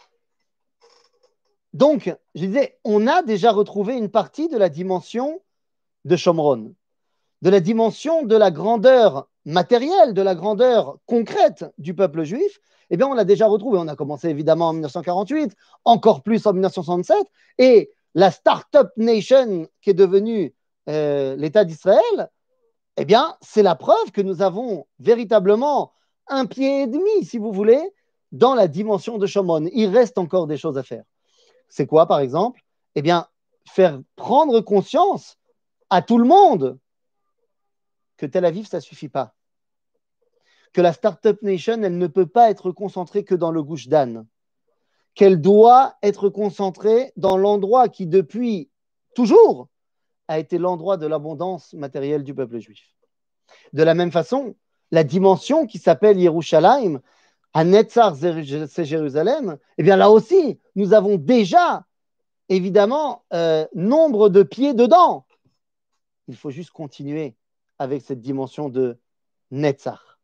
Donc, je disais, on a déjà retrouvé une partie de la dimension de Shomron, de la dimension de la grandeur matérielle, de la grandeur concrète du peuple juif. Eh bien, on l'a déjà retrouvé. On a commencé évidemment en mille neuf cent quarante-huit, encore plus en mille neuf cent soixante-sept, et la Startup Nation qui est devenue euh, l'État d'Israël, eh bien, c'est la preuve que nous avons véritablement un pied et demi, si vous voulez, dans la dimension de Shomron. Il reste encore des choses à faire. C'est quoi, par exemple? Eh bien, faire prendre conscience à tout le monde que Tel Aviv, ça ne suffit pas. Que la Startup Nation, elle ne peut pas être concentrée que dans le Gush Dan. Qu'elle doit être concentrée dans l'endroit qui, depuis toujours, a été l'endroit de l'abondance matérielle du peuple juif. De la même façon, la dimension qui s'appelle Yerushalayim, à Netzar, c'est Jérusalem, eh bien là aussi, nous avons déjà, évidemment, euh, nombre de pieds dedans. Il faut juste continuer avec cette dimension de Netzar.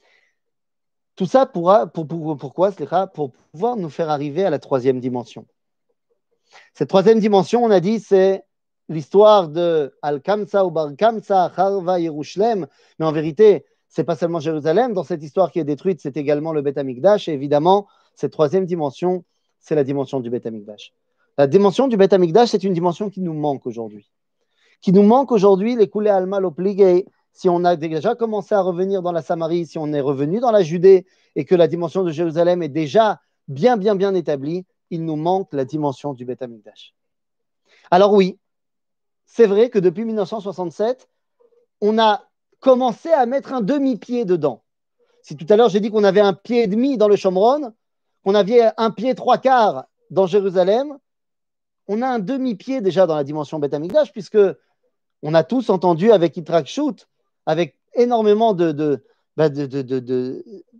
Tout ça pourra, pour, pour, pourquoi, pour pouvoir nous faire arriver à la troisième dimension. Cette troisième dimension, on a dit, c'est l'histoire de Al-Kamsa ou Bar-Kamsa, Harva, Yerushalem, mais en vérité, ce n'est pas seulement Jérusalem. Dans cette histoire qui est détruite, c'est également le Beth Amikdash. Et évidemment, cette troisième dimension, c'est la dimension du Beth Amikdash. La dimension du Beth Amikdash, c'est une dimension qui nous manque aujourd'hui. Qui nous manque aujourd'hui, les Koulé Alma Lopligé. Si on a déjà commencé à revenir dans la Samarie, si on est revenu dans la Judée et que la dimension de Jérusalem est déjà bien, bien, bien établie, il nous manque la dimension du Beth Amikdash. Alors oui, c'est vrai que depuis mille neuf cent soixante-sept, on a commencé à mettre un demi-pied dedans. Si tout à l'heure j'ai dit qu'on avait un pied et demi dans le Shomron, qu'on avait un pied trois quarts dans Jérusalem, on a un demi-pied déjà dans la dimension Beth Amikdash, puisque on a tous entendu avec Yitzhak Shoot, avec énormément de, de, bah de, de, de, de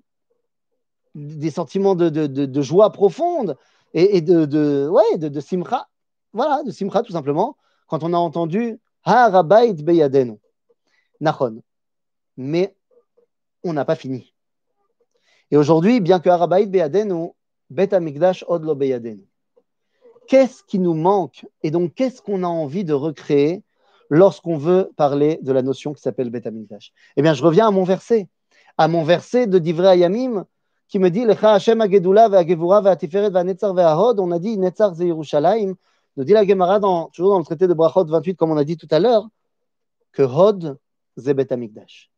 des sentiments de, de, de, de joie profonde et, et de, de, ouais, de, de simcha, voilà, de simcha tout simplement, quand on a entendu Har Habayit Beyadenu, Nachon. Mais on n'a pas fini. Et aujourd'hui, bien que Har Habayit Beyadenu, Bet Amikdash Od Lo Beyadenu. Qu'est-ce qui nous manque et donc qu'est-ce qu'on a envie de recréer lorsqu'on veut parler de la notion qui s'appelle Bet Amikdash? Eh bien, je reviens à mon verset, à mon verset de Divrei Hayamim qui me dit Lecha Hashem Hagedula ve'Hagevura ve'Hatiferet ve'Hanetzar ve'Hahod. On a dit Netzar ze Yerushalayim. Nous dit la Gemara dans, toujours dans le traité de Brachot vingt-huit, comme on a dit tout à l'heure, que Hod ze Bet Amikdash.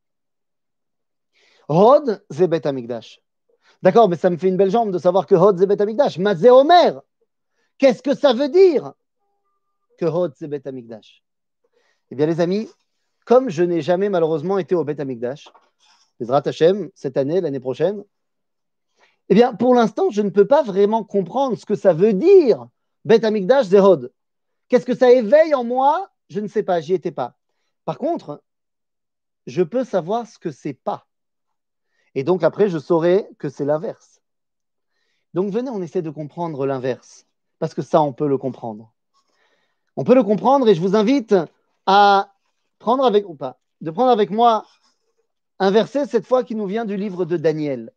Hod ze Bet Amikdash. D'accord, mais ça me fait une belle jambe de savoir que Hod ze Bet Amikdash. Mazé Omer. Qu'est-ce que ça veut dire que Hod c'est Beth Amikdash? Eh bien, les amis, comme je n'ai jamais malheureusement été au Beth Amikdash, Bezrat Hashem, cette année, l'année prochaine, eh bien, pour l'instant, je ne peux pas vraiment comprendre ce que ça veut dire Beth Amikdash c'est Hod. Qu'est-ce que ça éveille en moi? Je ne sais pas, j'y étais pas. Par contre, je peux savoir ce que c'est pas. Et donc après, je saurai que c'est l'inverse. Donc venez, on essaie de comprendre l'inverse. Parce que ça, on peut le comprendre. On peut le comprendre et je vous invite à prendre avec, ou pas, de prendre avec moi un verset, cette fois, qui nous vient du livre de Daniel.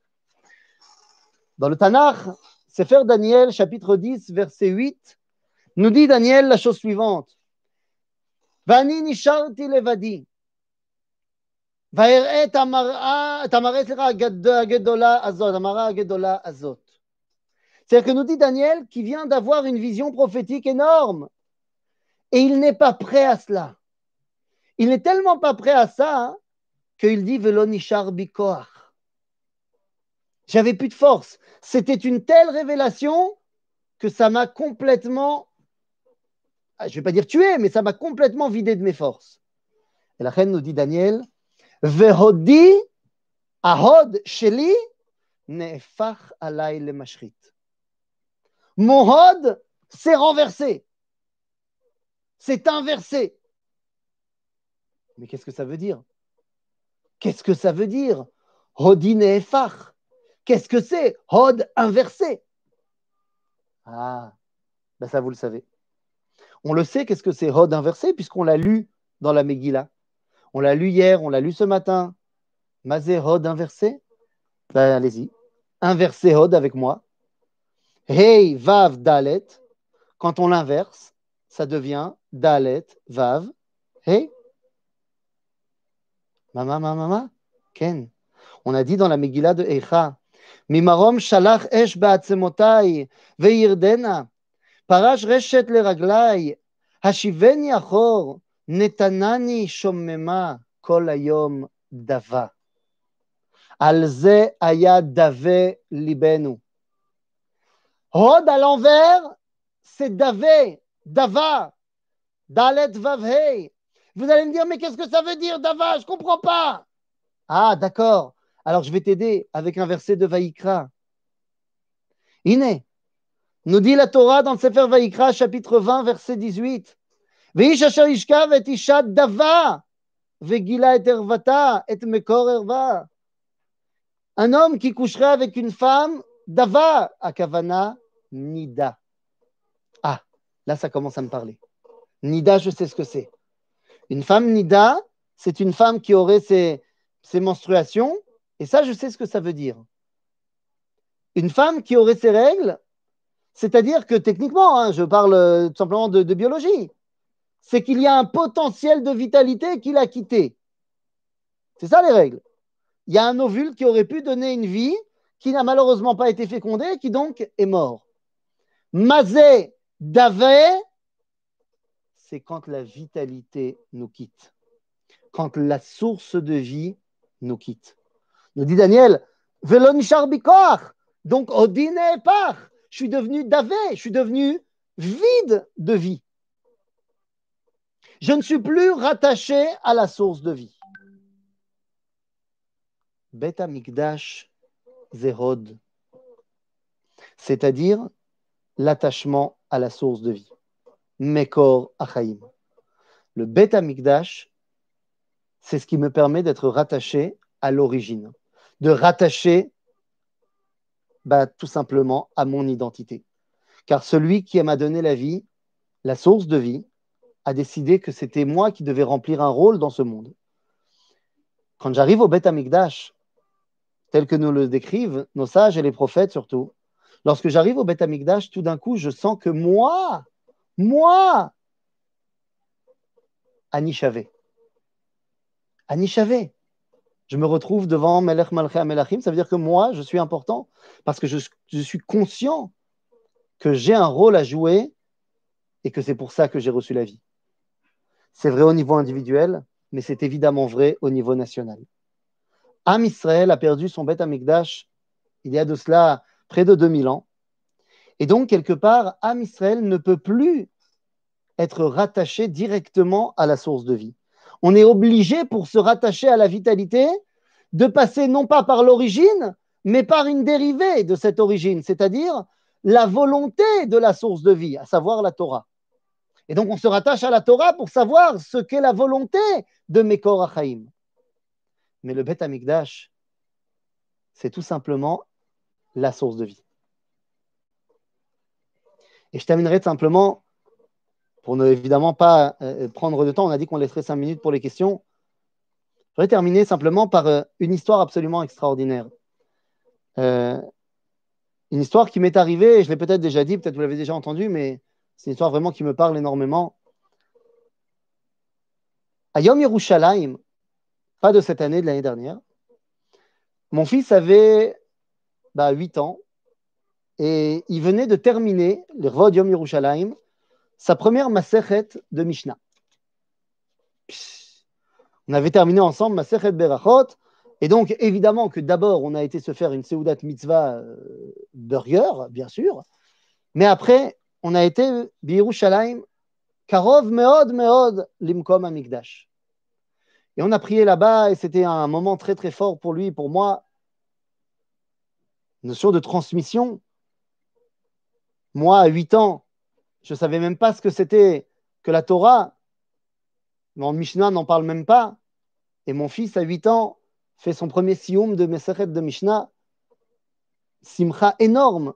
Dans le Tanakh, Sefer Daniel, chapitre dix, verset huit, nous dit Daniel la chose suivante. Vani nisharti levadi. Va'er'e tamara, tamara, agedola azot, amara agedola azot. C'est-à-dire que nous dit Daniel qui vient d'avoir une vision prophétique énorme. Et il n'est pas prêt à cela. Il n'est tellement pas prêt à ça hein, qu'il dit Velo nishar bikoach. J'avais plus de force. C'était une telle révélation que ça m'a complètement, je ne vais pas dire tué, mais ça m'a complètement vidé de mes forces. Et la reine nous dit Daniel Vehodi ahod sheli nefach alay le mashrit. Mon Hod s'est renversé. C'est inversé. Mais qu'est-ce que ça veut dire? Qu'est-ce que ça veut dire? Hodi ne'efach. Qu'est-ce que c'est? Hod inversé. Ah, ben ça vous le savez. On le sait, qu'est-ce que c'est Hod inversé, puisqu'on l'a lu dans la Megillah. On l'a lu hier, on l'a lu ce matin. Mazé Hod inversé? Ben allez-y. Inversé Hod avec moi. Hey, Vav, Dalet, quand on l'inverse, ça devient Dalet, Vav, Hey. Mama, mama, mama, Ken. On a dit dans la Megillah de Eicha, Mimarom shalach esh ba'atzemotai ve'irdena, parash reshet leraglai, hashiveni achor, Netanani shomema kol hayom dava. Al ze aya dave libenu. Hod à l'envers, c'est dave, dava, dalet vavhei. Vous allez me dire, mais qu'est-ce que ça veut dire, dava? Je ne comprends pas. Ah, d'accord. Alors, je vais t'aider avec un verset de Vaïkra. Iné, nous dit la Torah dans le Sefer Vaïkra, chapitre vingt, verset dix-huit. Veish asher yishkav et isha dava, vegila et ervata, et mekor erva. Un homme qui coucherait avec une femme, dava, akavana, nida. Ah, là, ça commence à me parler. Nida, je sais ce que c'est. Une femme nida, c'est une femme qui aurait ses, ses menstruations, et ça, je sais ce que ça veut dire. Une femme qui aurait ses règles, c'est-à-dire que techniquement, hein, je parle euh, tout simplement de, de biologie, c'est qu'il y a un potentiel de vitalité qu'il a quitté. C'est ça les règles. Il y a un ovule qui aurait pu donner une vie, qui n'a malheureusement pas été fécondé, qui donc est mort. Mazé davé, c'est quand la vitalité nous quitte, quand la source de vie nous quitte. Nous dit Daniel, Velon Charbikoar, donc Odine par, je suis devenu davé, je suis devenu vide de vie. Je ne suis plus rattaché à la source de vie. Bet Amikdash Zerod, c'est-à-dire l'attachement à la source de vie. Mekor Achaim. Le Bet Amikdash, c'est ce qui me permet d'être rattaché à l'origine, de rattacher bah, tout simplement à mon identité. Car celui qui m'a donné la vie, la source de vie, a décidé que c'était moi qui devais remplir un rôle dans ce monde. Quand j'arrive au Bet Amikdash, tel que nous le décrivent nos sages et les prophètes surtout, lorsque j'arrive au Bet Amikdash, tout d'un coup, je sens que moi, moi, Anishavé, Anishavé, je me retrouve devant Melech Malchei HaMelachim, ça veut dire que moi, je suis important, parce que je, je suis conscient que j'ai un rôle à jouer et que c'est pour ça que j'ai reçu la vie. C'est vrai au niveau individuel, mais c'est évidemment vrai au niveau national. Am Israël a perdu son Bet Amikdash il y a de cela près de deux mille ans. Et donc, quelque part, Am Israël ne peut plus être rattaché directement à la source de vie. On est obligé, pour se rattacher à la vitalité, de passer non pas par l'origine, mais par une dérivée de cette origine, c'est-à-dire la volonté de la source de vie, à savoir la Torah. Et donc, on se rattache à la Torah pour savoir ce qu'est la volonté de Mekor Achaim. Mais le Bet Amikdash, c'est tout simplement la source de vie. Et je terminerai simplement, pour ne évidemment pas euh, prendre de temps, on a dit qu'on laisserait cinq minutes pour les questions. Je voudrais terminer simplement par euh, une histoire absolument extraordinaire. Euh, une histoire qui m'est arrivée, et je l'ai peut-être déjà dit, peut-être vous l'avez déjà entendu, mais c'est une histoire vraiment qui me parle énormément. À Yom Yerushalayim, pas de cette année, de l'année dernière, mon fils avait bah, huit ans et il venait de terminer, l'Irvod Yom Yerushalayim, sa première Masechet de Mishnah. On avait terminé ensemble Masechet Berachot, et donc évidemment que d'abord on a été se faire une Seudat Mitzvah euh, burger, bien sûr, mais après on a été Yerushalayim, Karov Meod Meod Limkom Amikdash. Et on a prié là-bas et c'était un moment très très fort pour lui, pour moi. Notion de transmission. Moi, à huit ans, je ne savais même pas ce que c'était que la Torah. Mais en Mishnah, n'en parle même pas. Et mon fils, à huit ans, fait son premier sioum de Mesechet de Mishnah. Simcha énorme.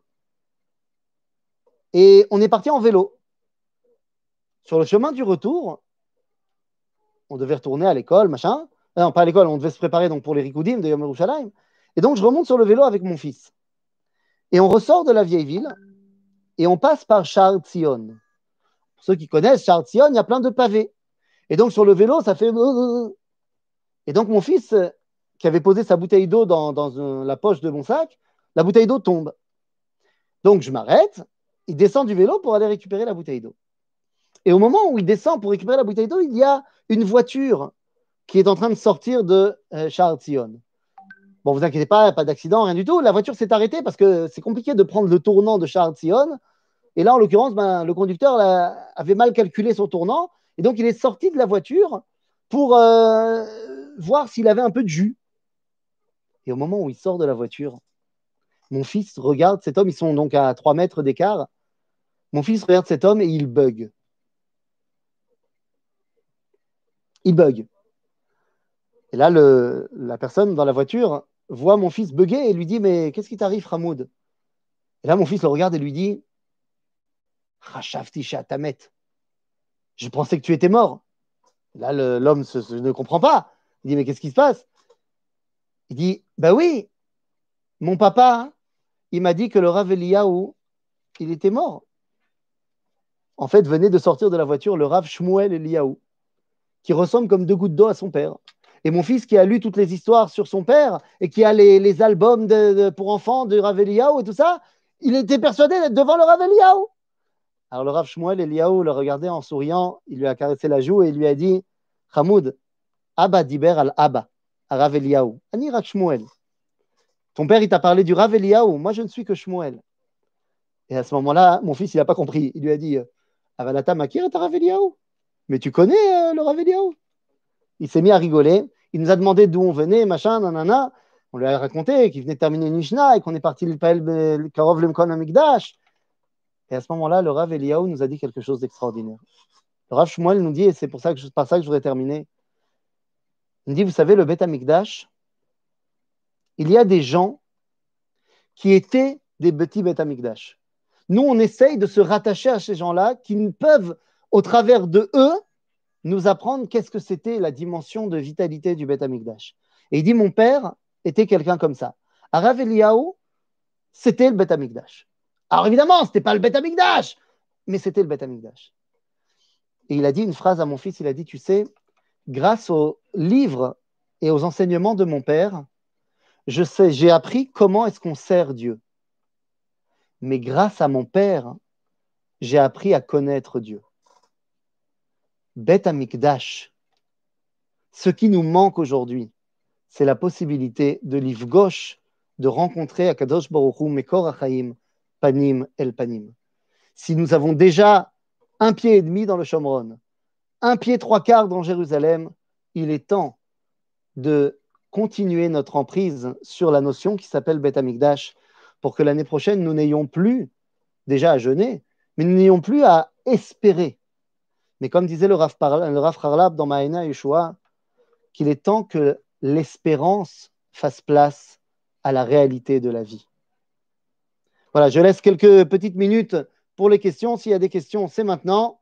Et on est parti en vélo. Sur le chemin du retour, on devait retourner à l'école, machin. Euh, non, pas à l'école, on devait se préparer donc pour les Rikoudim de Yom Yerushalayim. Et donc, je remonte sur le vélo avec mon fils. Et on ressort de la vieille ville et on passe par Shar Tzion. Pour ceux qui connaissent Shar Tzion, il y a plein de pavés. Et donc, sur le vélo, ça fait... Et donc, mon fils, qui avait posé sa bouteille d'eau dans, dans la poche de mon sac, la bouteille d'eau tombe. Donc, je m'arrête, il descend du vélo pour aller récupérer la bouteille d'eau. Et au moment où il descend pour récupérer la bouteille d'eau, il y a une voiture qui est en train de sortir de euh, Sha'ar Tzion. Bon, vous inquiétez pas, pas d'accident, rien du tout. La voiture s'est arrêtée parce que c'est compliqué de prendre le tournant de Sha'ar Tzion. Et là, en l'occurrence, ben, le conducteur là, avait mal calculé son tournant. Et donc, il est sorti de la voiture pour euh, voir s'il avait un peu de jus. Et au moment où il sort de la voiture, mon fils regarde cet homme. Ils sont donc à trois mètres d'écart. Mon fils regarde cet homme et il bug. Il bug. Et là, le, la personne dans la voiture voit mon fils bugger et lui dit, mais qu'est-ce qui t'arrive, Hamoud? Et là, mon fils le regarde et lui dit, Rachavti Tamet, je pensais que tu étais mort. Et là, le, l'homme se, se, ne comprend pas. Il dit, mais qu'est-ce qui se passe? Il dit, ben oui, mon papa, il m'a dit que le Rav Eliyahu, il était mort. En fait, venait de sortir de la voiture le Rav Shmuel Eliyahu, qui ressemble comme deux gouttes d'eau à son père. Et mon fils qui a lu toutes les histoires sur son père et qui a les, les albums de, de, pour enfants de Rav Eliyahu et tout ça, il était persuadé d'être devant le Rav Eliyahu. Alors le Rav Shmuel Eliyahu le regardait en souriant, il lui a caressé la joue et il lui a dit, Hamoud, Abba diber al Abba, à Rav Eliyahu. Ani Rav Shmuel. Ton père, il t'a parlé du Rav Eliyahu, moi je ne suis que Shmuel. Et à ce moment-là, mon fils, il n'a pas compris. Il lui a dit, Avalata Makir et Rav Eliyahu. Mais tu connais euh, le Rav Eliyahu? Il s'est mis à rigoler. Il nous a demandé d'où on venait, machin, nanana. On lui a raconté qu'il venait de terminer une Mishnah et qu'on est parti le Karov Lemkon Amikdash. Et à ce moment-là, le Rav Eliyahu nous a dit quelque chose d'extraordinaire. Le Rav Shmuel nous dit, et c'est pour ça que je, par ça que je voudrais terminer, il nous dit, vous savez, le Beth Amikdash, il y a des gens qui étaient des petits Beth Amikdash. Nous, on essaye de se rattacher à ces gens-là qui peuvent, au travers de eux, nous apprendre qu'est-ce que c'était la dimension de vitalité du Beth Amikdash. Et il dit, mon père était quelqu'un comme ça. À Rav Eliyahu, c'était le Beth Amikdash. Alors évidemment, ce n'était pas le Beth Amikdash, mais c'était le Beth Amikdash. Et il a dit une phrase à mon fils, il a dit, tu sais, grâce aux livres et aux enseignements de mon père, je sais, j'ai appris comment est-ce qu'on sert Dieu. Mais grâce à mon père, j'ai appris à connaître Dieu. Beth Amikdash, ce qui nous manque aujourd'hui, c'est la possibilité de l'Ifgosh, de rencontrer Akadosh Baruch Hu, Mekor HaChaim, Panim El Panim. Si nous avons déjà un pied et demi dans le Shomron, un pied trois quarts dans Jérusalem, il est temps de continuer notre emprise sur la notion qui s'appelle Beth Amikdash pour que l'année prochaine, nous n'ayons plus déjà à jeûner, mais nous n'ayons plus à espérer. Mais comme disait le Rav, Par- le Rav Harlab dans Ma'ena Yeshua, qu'il est temps que l'espérance fasse place à la réalité de la vie. Voilà, je laisse quelques petites minutes pour les questions. S'il y a des questions, c'est maintenant.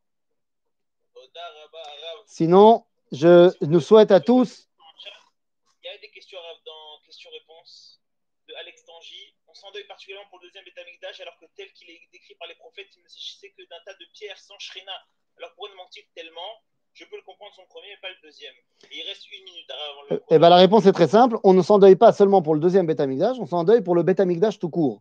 Sinon, je nous souhaite à tous. Il y a des questions dans questions-réponses de Alex Tangy. On s'endeuille particulièrement pour le deuxième Beth Amikdash, alors que tel qu'il est décrit par les prophètes, il ne s'agissait que d'un tas de pierres sans shrina. Alors pourquoi nous manque-t-il tellement? Je peux le comprendre son premier, mais pas le deuxième. Et il reste une minute avant le. Eh ben, la réponse est très simple. On ne s'endeuille pas seulement pour le deuxième Beth Amikdash, on s'endeuille pour le Beth Amikdash tout court.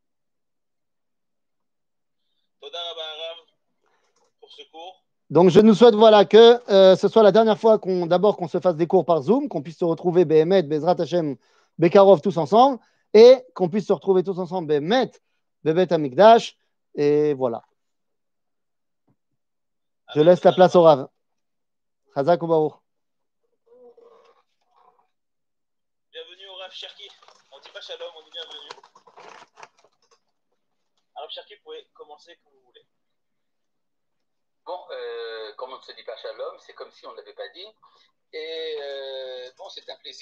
Toda Rabba Arav pour ce cours. Donc, je nous souhaite voilà, que euh, ce soit la dernière fois qu'on d'abord qu'on se fasse des cours par Zoom, qu'on puisse se retrouver Behemet, Bezrat Hashem, Bekarov tous ensemble, et qu'on puisse se retrouver tous ensemble Behemet, Bebet Amikdash, et voilà. Je Amen. laisse la place au Rav. Chazak ou Baruch. Bienvenue au Rav Cherki. On ne dit pas shalom, on dit bienvenue. Rav Cherki, vous pouvez commencer comme vous voulez. Bon, euh, comme on ne se dit pas shalom, c'est comme si on ne l'avait pas dit. Et euh, bon, c'est un plaisir.